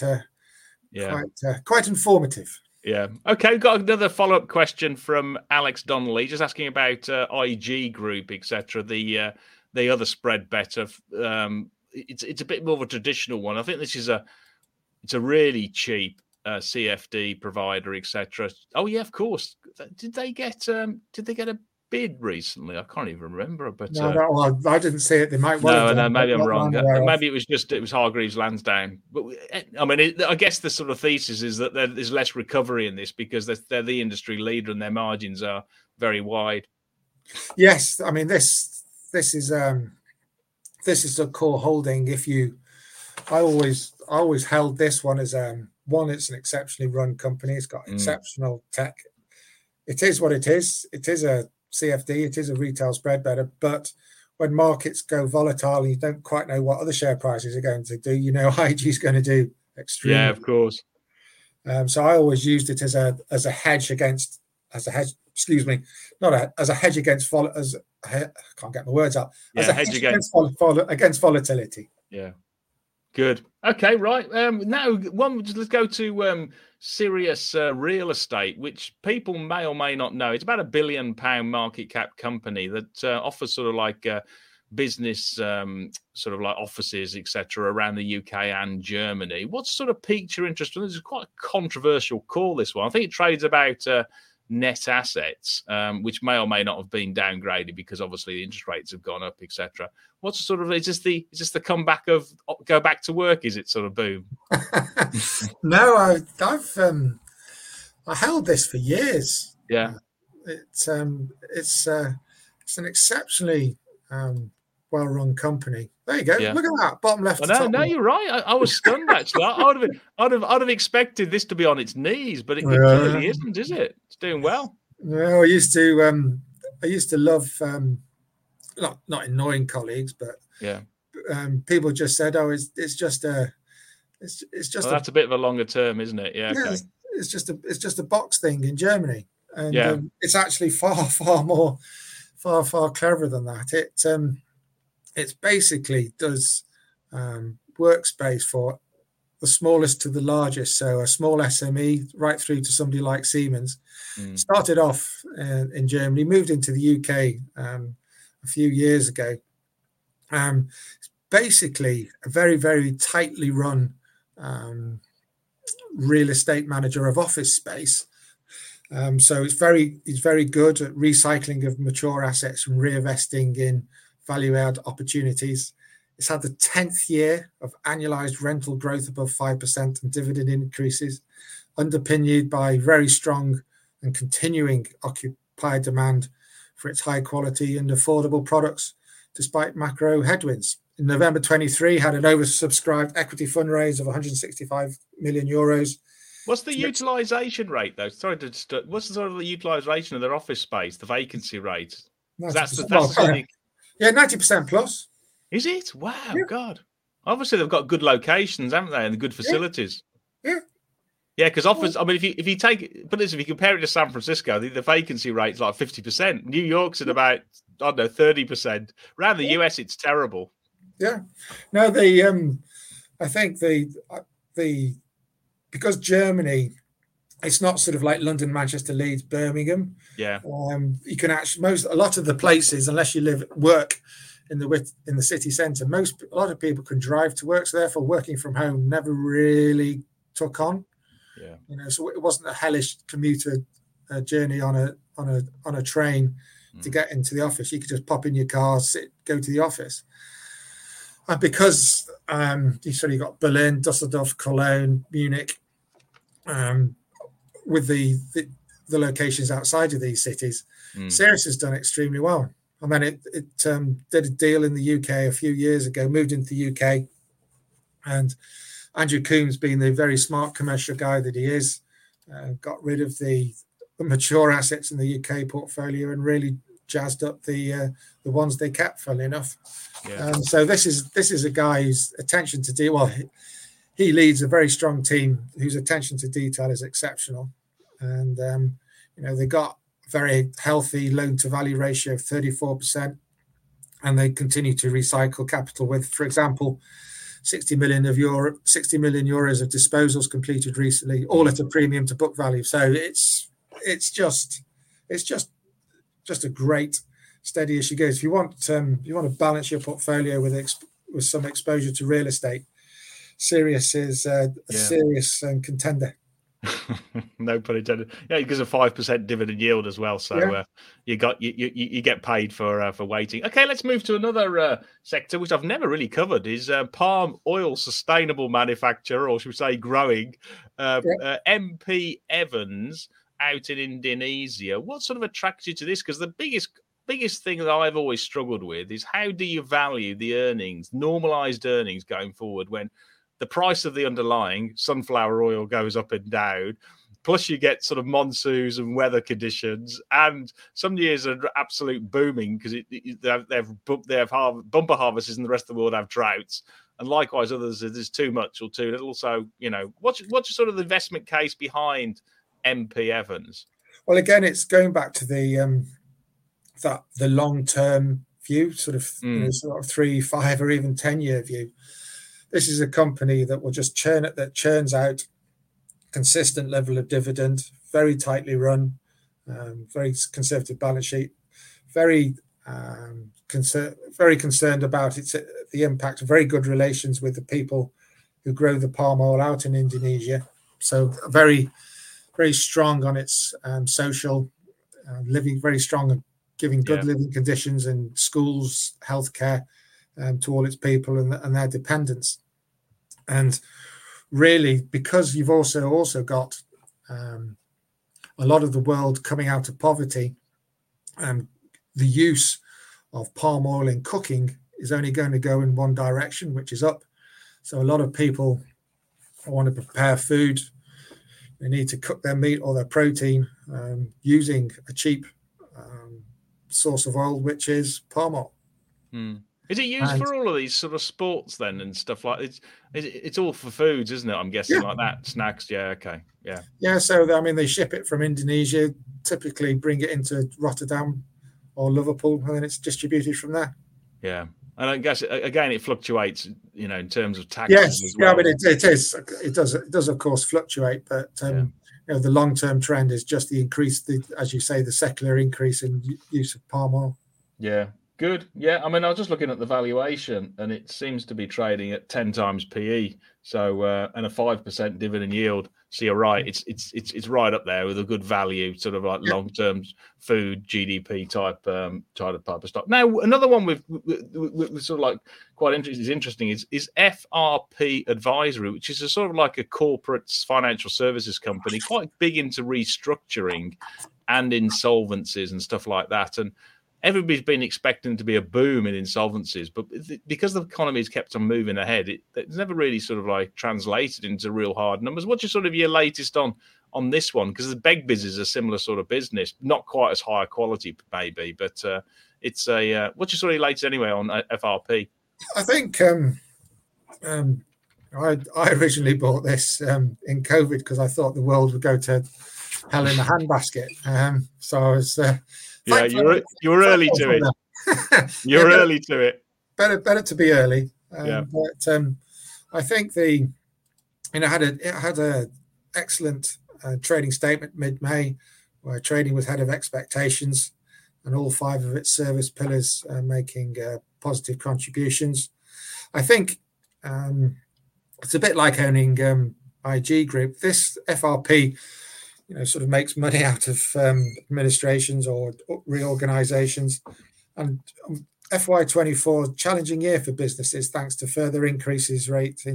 [SPEAKER 3] informative.
[SPEAKER 2] Yeah. Okay. We've got another follow-up question from Alex Donnelly, just asking about IG Group, etc. The other spread better. It's a bit more of a traditional one. I think this is a really cheap CFD provider, etc. Oh yeah, of course. Did they get a bid recently? I can't even remember. But
[SPEAKER 3] well, I didn't see it. They might well.
[SPEAKER 2] No, maybe I'm wrong. Maybe it was Hargreaves Lansdown. But I mean, I guess the sort of thesis is that there's less recovery in this because they're the industry leader and their margins are very wide.
[SPEAKER 3] Yes, I mean this is a core holding. I always held this one as one. It's an exceptionally run company. It's got exceptional tech. It is what it is. It is a CFD. It is a retail spread better. But when markets go volatile and you don't quite know what other share prices are going to do, IG is going to do extremely.
[SPEAKER 2] Yeah, of course.
[SPEAKER 3] So I always used it as a hedge against I can't get my words out.
[SPEAKER 2] Yeah,
[SPEAKER 3] as a hedge against volatility.
[SPEAKER 2] Yeah. Good. Okay, right. Now, let's go to Sirius Real Estate, which people may or may not know. It's about £1 billion market cap company that offers sort of like business, sort of like offices, etc., around the UK and Germany. What sort of piqued your interest? This is quite a controversial call, this one. I think it trades about net assets, which may or may not have been downgraded because obviously the interest rates have gone up, etc. What's sort of is this the comeback of go back to work? Is it sort of boom?
[SPEAKER 3] No, I held this for years.
[SPEAKER 2] Yeah,
[SPEAKER 3] it's an exceptionally well-run company. There you go. Yeah. Look at that bottom left.
[SPEAKER 2] No, you're right. I was stunned actually. I'd have expected this to be on its knees, but it clearly isn't, is it? It's doing well.
[SPEAKER 3] No, I used to love not annoying colleagues, but people just said, "Oh, it's just a."
[SPEAKER 2] That's a bit of a longer term, isn't it? Yeah. Okay.
[SPEAKER 3] It's just a box thing in Germany, and it's actually far cleverer than that. It basically does workspace for the smallest to the largest. So a small SME right through to somebody like Siemens. Started off in Germany, moved into the UK a few years ago. Basically a very, very tightly run real estate manager of office space. So he's very good at recycling of mature assets and reinvesting in value-add opportunities. It's had the 10th year of annualized rental growth above 5% and dividend increases, underpinned by very strong and continuing occupier demand for its high quality and affordable products, despite macro headwinds. In November 23, had an oversubscribed equity fundraise of 165 million euros.
[SPEAKER 2] What's the utilisation rate, though? Sorry to disturb. What's the sort of the utilisation of their office space, the vacancy rate? That's
[SPEAKER 3] 90% plus.
[SPEAKER 2] Is it? Wow, yeah. God. Obviously, they've got good locations, haven't they, and good facilities.
[SPEAKER 3] Yeah.
[SPEAKER 2] Yeah, because office. I mean, if you take, but listen, if you compare it to San Francisco, the vacancy rate's like 50%. New York's at about 30%. Around the US, it's terrible.
[SPEAKER 3] Yeah. No, I think because Germany, it's not sort of like London, Manchester, Leeds, Birmingham.
[SPEAKER 2] Yeah.
[SPEAKER 3] You can actually a lot of the places, unless you work in the city centre, a lot of people can drive to work. So therefore, working from home never really took on.
[SPEAKER 2] Yeah.
[SPEAKER 3] So it wasn't a hellish commuter journey on a train to get into the office. You could just pop in your car, go to the office. And because you got Berlin, Dusseldorf, Cologne, Munich, with the locations outside of these cities, Sirius has done extremely well. I mean, it did a deal in the UK a few years ago, moved into the UK, and Andrew Coombs, being the very smart commercial guy that he is, got rid of the mature assets in the UK portfolio and really jazzed up the ones they kept, funnily enough.
[SPEAKER 2] Yeah.
[SPEAKER 3] So this is a guy whose attention to detail. Well, he leads a very strong team whose attention to detail is exceptional, and they got a very healthy loan to value ratio of 34%, and they continue to recycle capital with, for example, 60 million euros of disposals completed recently, all at a premium to book value. So it's just a great steady as she goes. If you want to balance your portfolio with some exposure to real estate, Sirius is a serious contender.
[SPEAKER 2] No pun intended. Yeah, because of 5% dividend yield as well. So you get paid for waiting. Okay, let's move to another sector which I've never really covered. Is palm oil sustainable manufacturer, or should we say growing? MP Evans out in Indonesia. What sort of attracts you to this? Because the biggest thing that I've always struggled with is how do you value the earnings, normalized earnings going forward when the price of the underlying sunflower oil goes up and down, plus you get sort of monsoons and weather conditions, and some years are absolute booming because they have bumper harvests and the rest of the world have droughts, and likewise others there's too much or too little. So what's your sort of the investment case behind MP Evans?
[SPEAKER 3] Well, again, it's going back to the long-term view, sort of 3, 5, or even 10-year view. This is a company that will just churns out consistent level of dividend, very tightly run, very conservative balance sheet, very concerned about the impact of very good relations with the people who grow the palm oil out in Indonesia. So very, very strong on its social living, very strong and giving good living conditions in schools, healthcare to all its people and their dependents. And really, because you've also got a lot of the world coming out of poverty, the use of palm oil in cooking is only going to go in one direction, which is up. So a lot of people want to prepare food. They need to cook their meat or their protein using a cheap source of oil, which is palm oil.
[SPEAKER 2] Is it used for all of these sort of sports then and stuff like it? It's all for foods, isn't it? I'm guessing like that, snacks. Yeah, okay, yeah.
[SPEAKER 3] Yeah, so I mean, they ship it from Indonesia, typically bring it into Rotterdam or Liverpool, and then it's distributed from there.
[SPEAKER 2] Yeah, and I guess again it fluctuates, in terms of taxes.
[SPEAKER 3] Yes,
[SPEAKER 2] as well.
[SPEAKER 3] Yeah, but it does of course fluctuate, but the long-term trend is just the increase, as you say, the secular increase in use of palm oil.
[SPEAKER 2] Yeah. Good. Yeah. I mean, I was just looking at the valuation, and it seems to be trading at 10 times PE. So, and a 5% dividend yield. So you're right. It's right up there with a good value, sort of like long-term food GDP type of stock. Now, another one with sort of like quite interesting is FRP Advisory, which is a sort of like a corporate financial services company, quite big into restructuring and insolvencies and stuff like that. And everybody's been expecting to be a boom in insolvencies, but because the economy has kept on moving ahead, it's never really sort of like translated into real hard numbers. What's your latest on this one? Because the Begbies is a similar sort of business, not quite as high quality maybe, but it's a what's your latest anyway on FRP?
[SPEAKER 3] I think I originally bought this in COVID because I thought the world would go to hell in a handbasket. So I was.
[SPEAKER 2] Yeah, you were early to it. You're early to it.
[SPEAKER 3] Better to be early. But I think it had a excellent trading statement mid-May, where trading was ahead of expectations, and all 5 of its service pillars making positive contributions. I think it's a bit like owning IG Group. This FRP. Sort of makes money out of administrations or reorganizations. And FY24, challenging year for businesses, thanks to further increases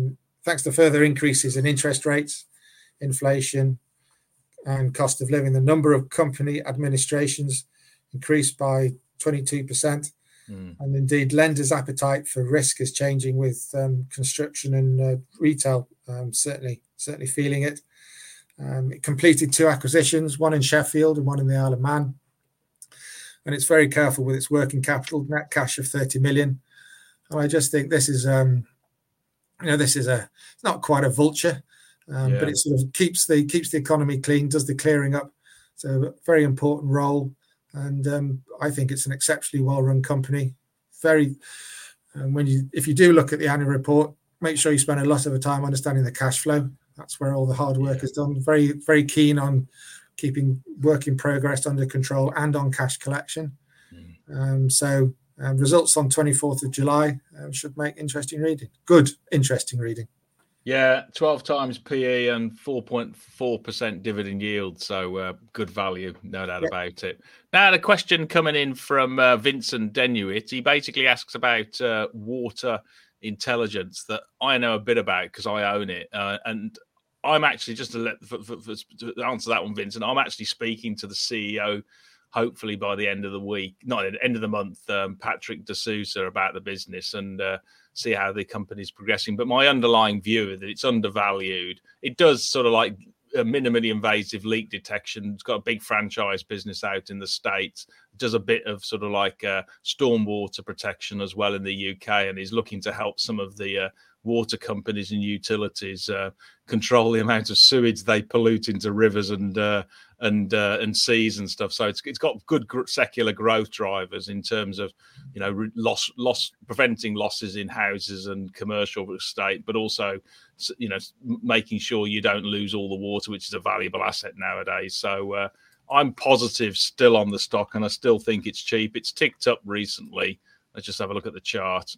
[SPEAKER 3] in interest rates, inflation, and cost of living. The number of company administrations increased by 22%. And indeed, lenders' appetite for risk is changing with construction and retail certainly feeling it. It completed 2 acquisitions, one in Sheffield and one in the Isle of Man. And it's very careful with its working capital, net cash of 30 million. And I just think this is, it's not quite a vulture, but it sort of keeps the economy clean, does the clearing up. So a very important role. And I think it's an exceptionally well-run company. If you do look at the annual report, make sure you spend a lot of time understanding the cash flow. That's where all the hard work is done. Very, very keen on keeping work in progress under control and on cash collection. So results on 24th of July should make interesting reading. Good, interesting reading.
[SPEAKER 2] Yeah, 12 times PE and 4.4% dividend yield. So good value, no doubt about it. Now, the question coming in from Vincent Denuit, he basically asks about water intelligence that I know a bit about because I own it. And I'm actually, just to answer that one, Vincent, I'm actually speaking to the CEO, hopefully by the end of the week, not at the end of the month, Patrick De Souza, about the business and see how the company's progressing. But my underlying view is that it's undervalued. It does sort of like a minimally invasive leak detection. It's got a big franchise business out in the States. It does a bit of sort of like stormwater protection as well in the UK, and is looking to help some of the water companies and utilities control the amount of sewage they pollute into rivers and seas and stuff. So it's got good secular growth drivers in terms of loss preventing losses in houses and commercial estate, but also making sure you don't lose all the water, which is a valuable asset nowadays. So I'm positive still on the stock, and I still think it's cheap. It's ticked up recently. Let's just have a look at the chart.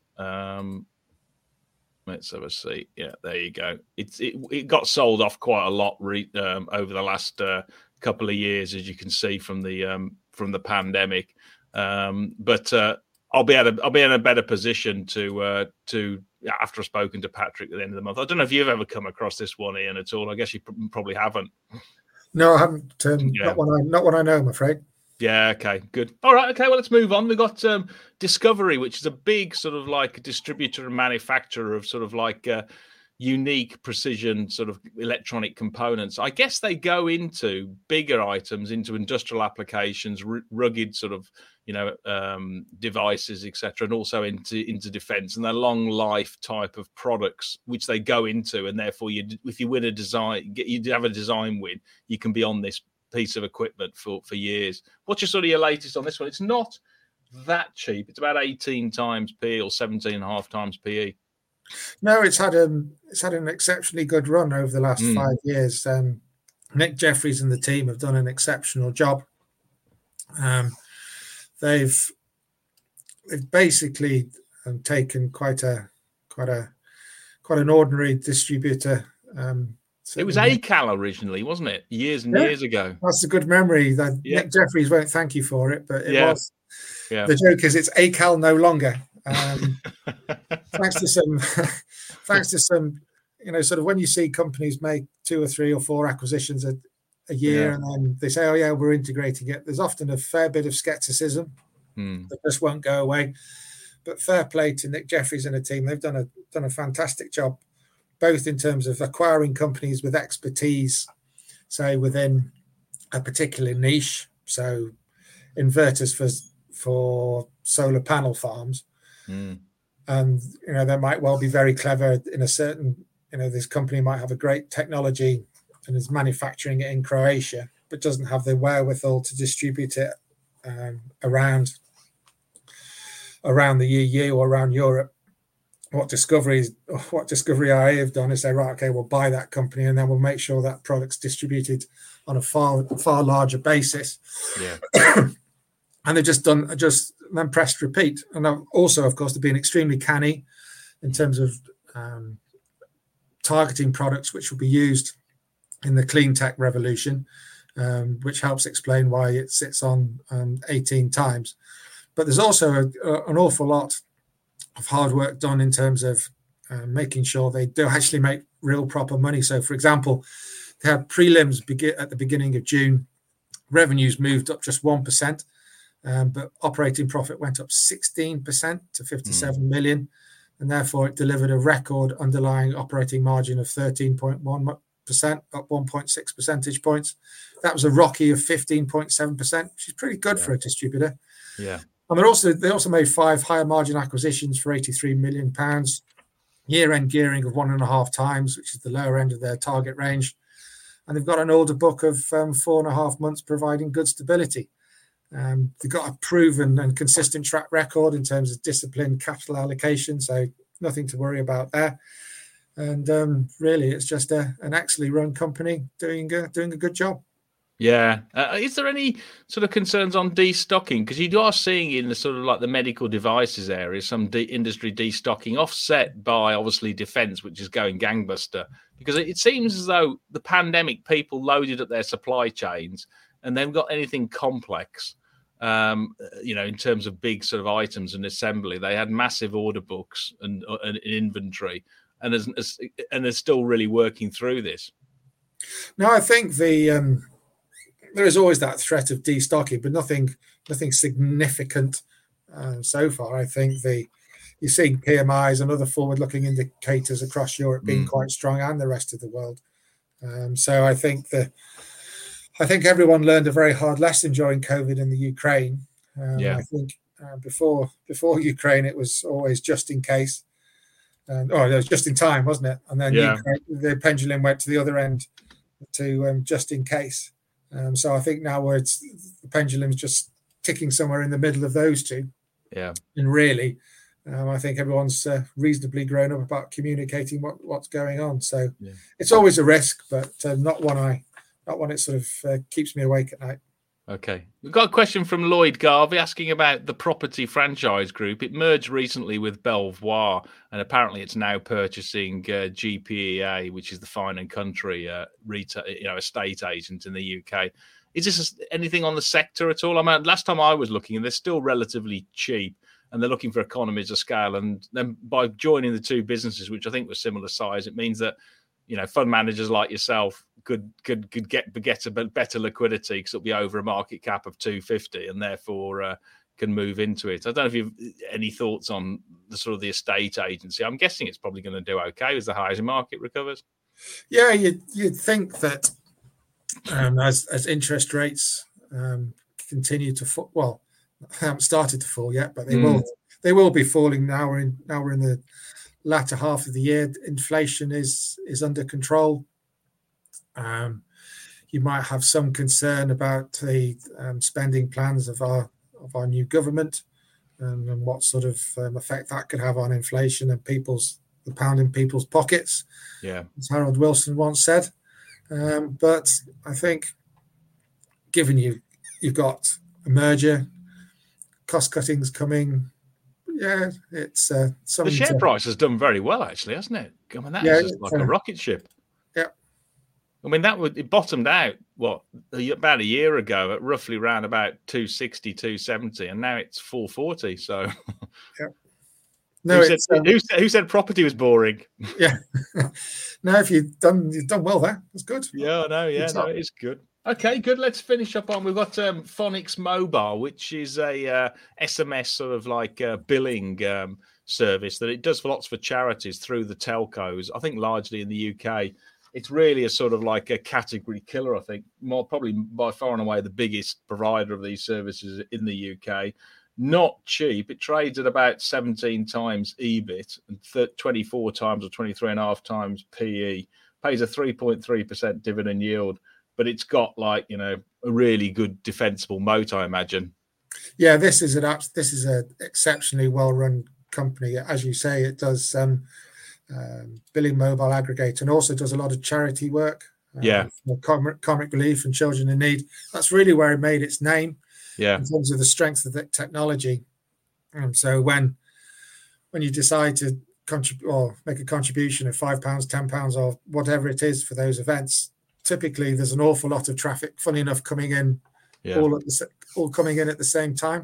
[SPEAKER 2] Let's have a see. Yeah, there you go. It got sold off quite a lot over the last couple of years, as you can see from the pandemic. But I'll be in a better position to after I've spoken to Patrick at the end of the month. I don't know if you've ever come across this one, Ian, at all. I guess you probably haven't.
[SPEAKER 3] No, I haven't. Not one I know, I'm afraid.
[SPEAKER 2] Yeah, okay, good. All right, okay, well, let's move on. We've got Discovery, which is a big sort of like distributor and manufacturer of sort of like unique precision sort of electronic components. I guess they go into bigger items, into industrial applications, rugged sort of, devices, etc., and also into defense, and they're long life type of products which they go into, and therefore if you win a design, you have a design win, you can be on this piece of equipment for years. What's your latest on this one? It's not that cheap. It's about 18 times PE or 17.5 times PE.
[SPEAKER 3] No, it's had an exceptionally good run over the last 5 years. Nick Jeffries and the team have done an exceptional job. They've they've basically taken quite an ordinary distributor.
[SPEAKER 2] It was ACAL originally, wasn't it? Years and years ago.
[SPEAKER 3] That's a good memory. Nick Jeffries won't thank you for it, but it was.
[SPEAKER 2] Yeah.
[SPEAKER 3] The joke is it's ACAL no longer. Thanks to some, sort of when you see companies make 2 or 3 or 4 acquisitions a year, and then they say, "Oh yeah, we're integrating it." There's often a fair bit of skepticism that just won't go away. But fair play to Nick Jeffries and a team; they've done a fantastic job, both in terms of acquiring companies with expertise, say within a particular niche, so inverters for solar panel farms, and they might well be very clever in a certain. This company might have a great technology and is manufacturing it in Croatia, but doesn't have the wherewithal to distribute it around the EU or around Europe. What Discovery IA have done is say, right, okay, we'll buy that company and then we'll make sure that product's distributed on a far larger basis.
[SPEAKER 2] Yeah.
[SPEAKER 3] And they've just then pressed repeat. And also, of course, they've been extremely canny in terms of targeting products which will be used in the clean tech revolution, which helps explain why it sits on 18 times. But there's also an awful lot of hard work done in terms of making sure they do actually make real proper money. So, for example, they had prelims at the beginning of June. Revenues moved up just 1%, but operating profit went up 16% to 57 million. And therefore, it delivered a record underlying operating margin of 13.1%, up 1.6 percentage points. That was a ROCE of 15.7%, which is pretty good for a distributor.
[SPEAKER 2] Yeah.
[SPEAKER 3] And they also made 5 higher margin acquisitions for £83 million, year-end gearing of 1.5 times, which is the lower end of their target range. And they've got an order book of 4.5 months, providing good stability. They've got a proven and consistent track record in terms of disciplined capital allocation, so nothing to worry about there. And really, it's just an excellently run company doing a good job.
[SPEAKER 2] Yeah. Is there any sort of concerns on destocking? Because you are seeing in the sort of like the medical devices area some industry destocking, offset by obviously defence, which is going gangbuster. Because it seems as though the pandemic people loaded up their supply chains and they've got anything complex. In terms of big sort of items and assembly, they had massive order books and inventory, and they're still really working through this.
[SPEAKER 3] No, I think there is always that threat of destocking, but nothing significant so far. I think you're seeing PMIs and other forward-looking indicators across Europe being quite strong, and the rest of the world. So I think everyone learned a very hard lesson during COVID in the Ukraine. I think before Ukraine, it was always just in case. It was just in time, wasn't it? And then Ukraine, the pendulum went to the other end to just in case. So I think now the pendulum's just ticking somewhere in the middle of those two.
[SPEAKER 2] Yeah. And
[SPEAKER 3] really, I think everyone's reasonably grown up about communicating what's going on. So it's always a risk, but not one it sort of keeps me awake at night.
[SPEAKER 2] Okay. We've got a question from Lloyd Garvey asking about the property franchise group. It merged recently with Belvoir, and apparently it's now purchasing GPEA, which is the Fine and Country retail, estate agent in the UK. Is this anything on the sector at all? I mean, last time I was looking, and they're still relatively cheap, and they're looking for economies of scale. And then by joining the two businesses, which I think were similar size, it means that fund managers like yourself could get a better liquidity because it'll be over a market cap of 250, and therefore can move into it. I don't know if you've any thoughts on the sort of the estate agency. I'm guessing it's probably going to do okay as the housing market recovers.
[SPEAKER 3] Yeah, you'd think that as interest rates continue to fall. Well, they haven't started to fall yet, but they will be falling now. We're in the latter half of the year. Inflation is under control. You might have some concern about the spending plans of our new government and what sort of effect that could have on inflation and the pound in people's pockets.
[SPEAKER 2] Yeah,
[SPEAKER 3] as Harold Wilson once said. But I think, given you've got a merger, cost cutting's coming, Yeah, it's
[SPEAKER 2] The
[SPEAKER 3] something.
[SPEAKER 2] share price has done very well, actually, hasn't it? I mean, that is just like a rocket ship.
[SPEAKER 3] Yeah.
[SPEAKER 2] I mean, it bottomed out about a year ago at roughly around about 260, 270, and now it's 440. So,
[SPEAKER 3] yeah. No,
[SPEAKER 2] who said property was boring?
[SPEAKER 3] Yeah. No, if you've done well there, that's good.
[SPEAKER 2] Yeah, no, it is good. Okay, good. Let's finish up on. We've got Phonics Mobile, which is a SMS sort of like billing service that it does for lots of charities through the telcos. I think largely in the UK. It's really a sort of like a category killer. I think probably by far and away the biggest provider of these services in the UK. Not cheap. It trades at about 17 times EBIT and 24 times or 23.5 times PE. Pays a 3.3% dividend yield, but it's got a really good defensible moat, I imagine.
[SPEAKER 3] Yeah, this is an exceptionally well run company. As you say, it does billing mobile aggregate and also does a lot of charity work. Comic relief and children in need. That's really where it made its name.
[SPEAKER 2] Yeah,
[SPEAKER 3] in terms of the strength of the technology. So when you decide to contribute or make a contribution of £5, £10, or whatever it is for those events, typically there's an awful lot of traffic. Funny enough, coming in all coming in at the same time.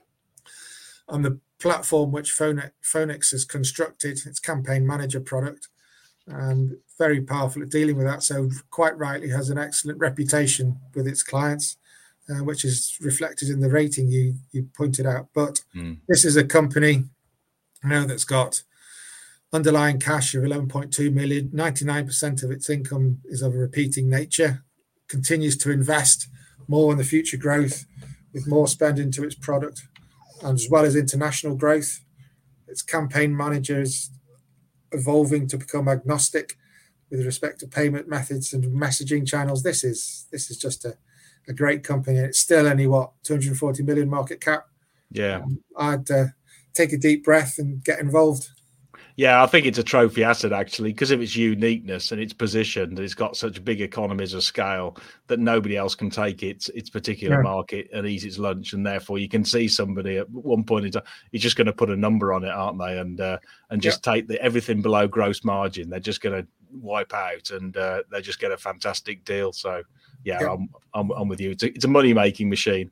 [SPEAKER 3] On the platform which Phonics has constructed, its campaign manager product, and very powerful at dealing with that. So quite rightly has an excellent reputation with its clients. Which is reflected in the rating you pointed out. But this is a company that's got underlying cash of 11.2 million. 99% of its income is of a repeating nature. Continues to invest more in the future growth with more spend into its product, and as well as international growth. Its campaign manager is evolving to become agnostic with respect to payment methods and messaging channels. This is just a great company. It's still only 240 million market cap.
[SPEAKER 2] Yeah,
[SPEAKER 3] I'd take a deep breath and get involved.
[SPEAKER 2] Yeah, I think it's a trophy asset actually because of its uniqueness and its position. It's got such big economies of scale that nobody else can take its particular market and eat its lunch, and therefore you can see somebody at one point in time, you're just going to put a number on it, aren't they? And just take everything below gross margin. They're just going to wipe out, and they just get a fantastic deal. So I'm with you. It's a money making machine.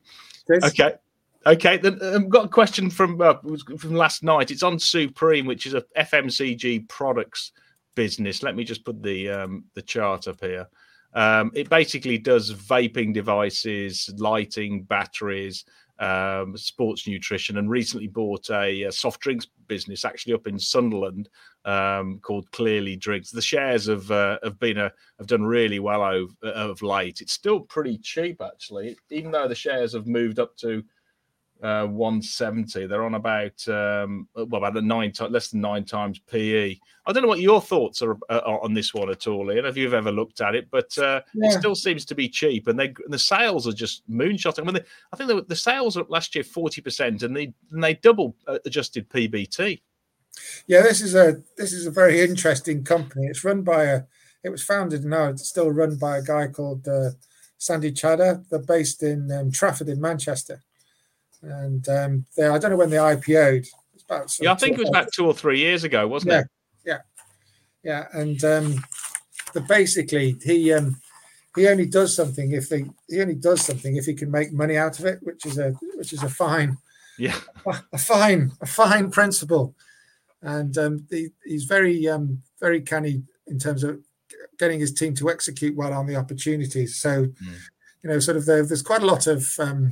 [SPEAKER 2] Okay, then I've got a question from last night. It's on Supreme, which is a FMCG products business. Let me just put the chart up here. It basically does vaping devices, lighting, batteries, sports nutrition, and recently bought a soft drinks business actually up in Sunderland called Clearly Drinks. The shares have done really well of late. It's still pretty cheap actually, even though the shares have moved up to 170. They're on about less than 9 times PE. I don't know what your thoughts are on this one at all, Ian, if you've ever looked at it, but it still seems to be cheap, and the sales are just moonshotting. I mean, I think the sales are last year 40%, and they double adjusted PBT.
[SPEAKER 3] Yeah, this is a very interesting company. It's run by it was founded, now it's still run by a guy called Sandy Chadha. They're based in Trafford in Manchester. And I don't know when they IPO'd.
[SPEAKER 2] I think it was about 2 or 3 years ago, wasn't it?
[SPEAKER 3] Yeah. And basically, he only does something if he can make money out of it, which is a fine principle. And he's very very canny in terms of getting his team to execute well on the opportunities. So sort of there's quite a lot of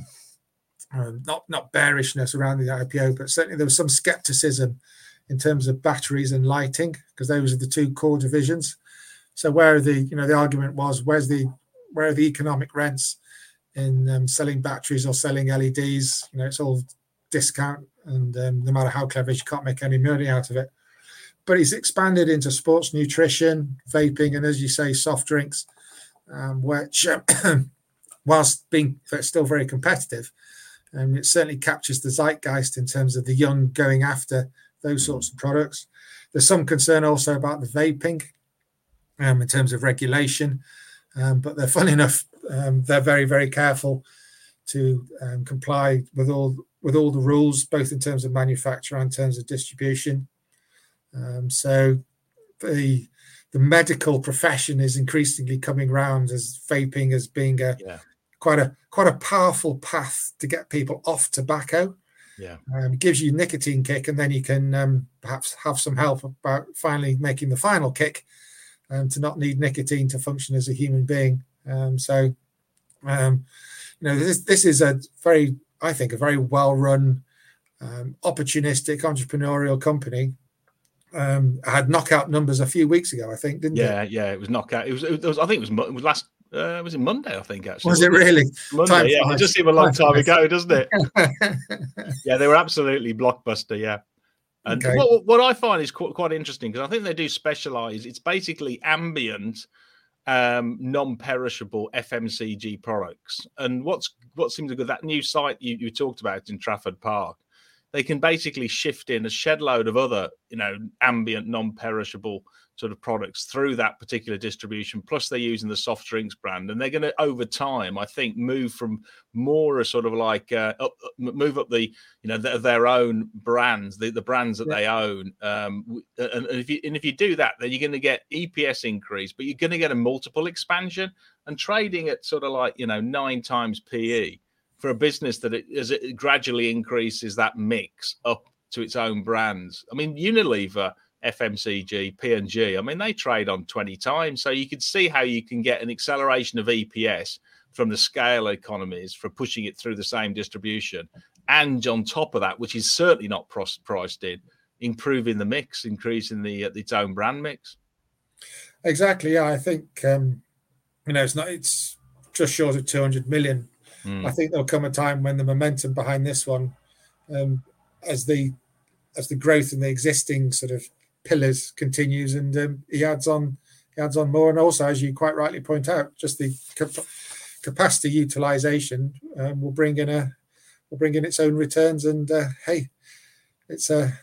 [SPEAKER 3] not bearishness around the IPO, but certainly there was some skepticism in terms of batteries and lighting, because those are the two core divisions. So where the argument was, where are the economic rents in selling batteries or selling LEDs? It's all discount, and no matter how clever, you can't make any money out of it. But he's expanded into sports nutrition, vaping, and as you say, soft drinks, which whilst being still very competitive, it certainly captures the zeitgeist in terms of the young going after those sorts of products. There's some concern also about the vaping in terms of regulation, but they're funny enough, they're very, very careful to comply with all the rules, both in terms of manufacture and in terms of distribution. So the medical profession is increasingly coming round as vaping as being quite a powerful path to get people off tobacco.
[SPEAKER 2] Yeah,
[SPEAKER 3] it gives you nicotine kick, and then you can perhaps have some help about finally making the final kick, to not need nicotine to function as a human being. This is I think, a very well-run, opportunistic, entrepreneurial company. Had knockout numbers a few weeks ago, I think, didn't it?
[SPEAKER 2] Yeah, it was knockout. It was. I think it was last. Was it Monday? I think actually.
[SPEAKER 3] Was it really?
[SPEAKER 2] Monday? Yeah, it just seemed a long time ago, doesn't it? Yeah, they were absolutely blockbuster. Yeah, and okay. What I find is quite interesting, because I think they do specialize. It's basically ambient, non-perishable FMCG products. And what seems good, that new site you talked about in Trafford Park, they can basically shift in a shed load of other, ambient, non-perishable sort of products through that particular distribution. Plus, they're using the soft drinks brand, and they're going to, over time, I think, move from more a sort of like move up the, their own brands, the brands that they own. And if you do that, then you're going to get EPS increase, but you're going to get a multiple expansion, and trading at sort of like 9 times PE. For a business that as it gradually increases that mix up to its own brands. I mean, Unilever, FMCG, P&G, I mean, they trade on 20 times. So you can see how you can get an acceleration of EPS from the scale economies for pushing it through the same distribution. And on top of that, which is certainly not priced in, improving the mix, increasing its own brand mix.
[SPEAKER 3] Exactly. Yeah, I think, it's just short of 200 million. I think there'll come a time when the momentum behind this one, as the growth in the existing sort of pillars continues, and he adds on more. And also, as you quite rightly point out, just the capacity utilization will bring in its own returns. And hey, it's a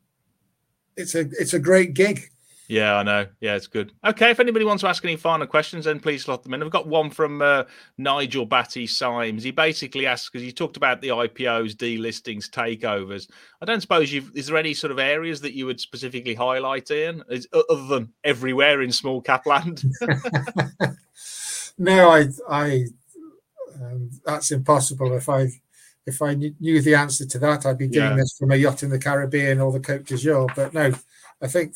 [SPEAKER 3] great gig.
[SPEAKER 2] Yeah, I know. Yeah, it's good. Okay, if anybody wants to ask any final questions, then please slot them in. I've got one from Nigel Batty-Symes. He basically asks, because you talked about the IPOs, delistings, takeovers. I don't suppose is there any sort of areas that you would specifically highlight, Ian, other than everywhere in small cap land?
[SPEAKER 3] No, I that's impossible. If I knew the answer to that, I'd be doing this from a yacht in the Caribbean or the Côte d'Azur. But no, I think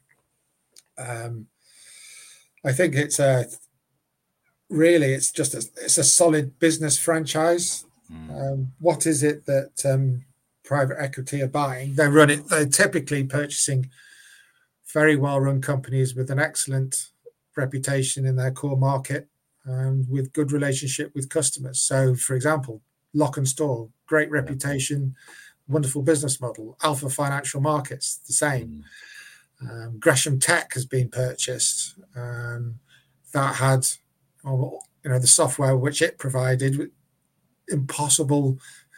[SPEAKER 3] it's a solid business franchise. What is it that private equity are buying? They're typically purchasing very well-run companies with an excellent reputation in their core market, with good relationship with customers. So, for example, Lok'nStore, great reputation, wonderful business model. Alpha Financial Markets, the same. Gresham Tech has been purchased. That had, the software which it provided, impossible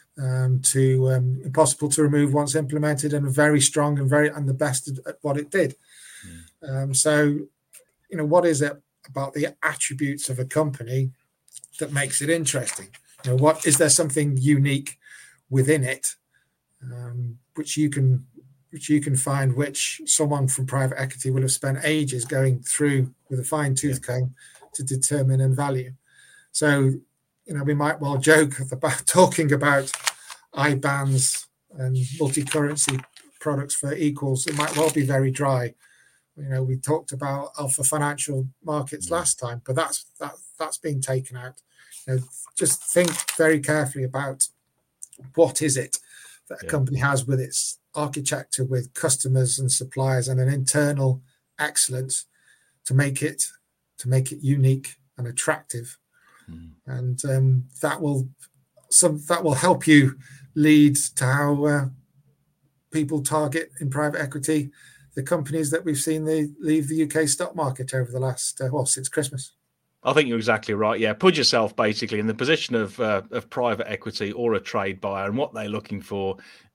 [SPEAKER 3] to remove once implemented, and very strong and the best at what it did. So, what is it about the attributes of a company that makes it interesting? What is there something unique within it, which you can find, which someone from private equity will have spent ages going through with a fine tooth comb to determine and value. So, we might well joke about talking about IBANs and multi-currency products for equals. It might well be very dry. We talked about Alpha Financial Markets last time, but that's been taken out. Just think very carefully about what is it that a company has with its architecture, with customers and suppliers, and an internal excellence to make it unique and attractive. And that will help you lead to how people target in private equity the companies that we've seen leave the UK stock market over the last since Christmas.
[SPEAKER 2] I think you're exactly right. Yeah, put yourself basically in the position of private equity or a trade buyer, and what they're looking for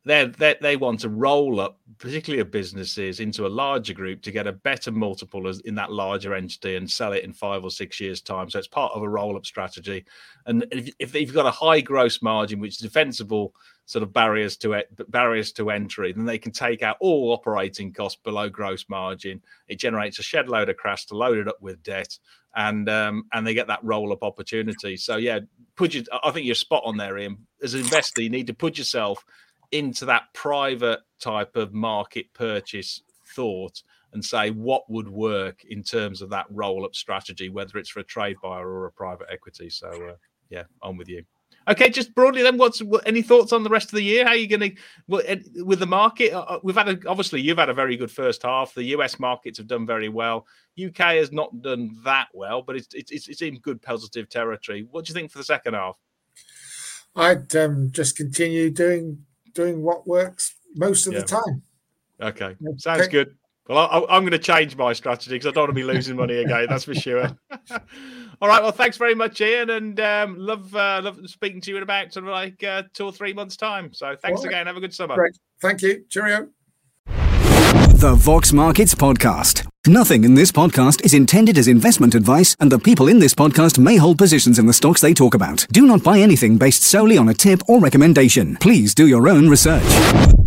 [SPEAKER 2] they want to roll up, particularly of businesses, into a larger group to get a better multiple in that larger entity and sell it in 5 or 6 years' time. So it's part of a roll-up strategy. And if you've got a high gross margin, which is defensible sort of barriers to entry, then they can take out all operating costs below gross margin. It generates a shed load of cash to load it up with debt, and they get that roll-up opportunity. So yeah, I think you're spot on there, Ian. As an investor, you need to put yourself into that private type of market purchase thought and say what would work in terms of that roll-up strategy, whether it's for a trade buyer or a private equity. So yeah, I'm with you. Okay, just broadly then, any thoughts on the rest of the year? How are you going to, with the market? Obviously you've had a very good first half. The US markets have done very well. UK has not done that well, but it's in good positive territory. What do you think for the second half?
[SPEAKER 3] I'd just continue doing what works most of the time.
[SPEAKER 2] Okay, sounds good. Well, I'm going to change my strategy because I don't want to be losing money again. That's for sure. All right. Well, thanks very much, Ian, and love speaking to you in about sort of like 2 or 3 months' time. So thanks again. Have a good summer.
[SPEAKER 3] Great. Thank you. Cheerio.
[SPEAKER 1] The Vox Markets Podcast. Nothing in this podcast is intended as investment advice, and the people in this podcast may hold positions in the stocks they talk about. Do not buy anything based solely on a tip or recommendation. Please do your own research.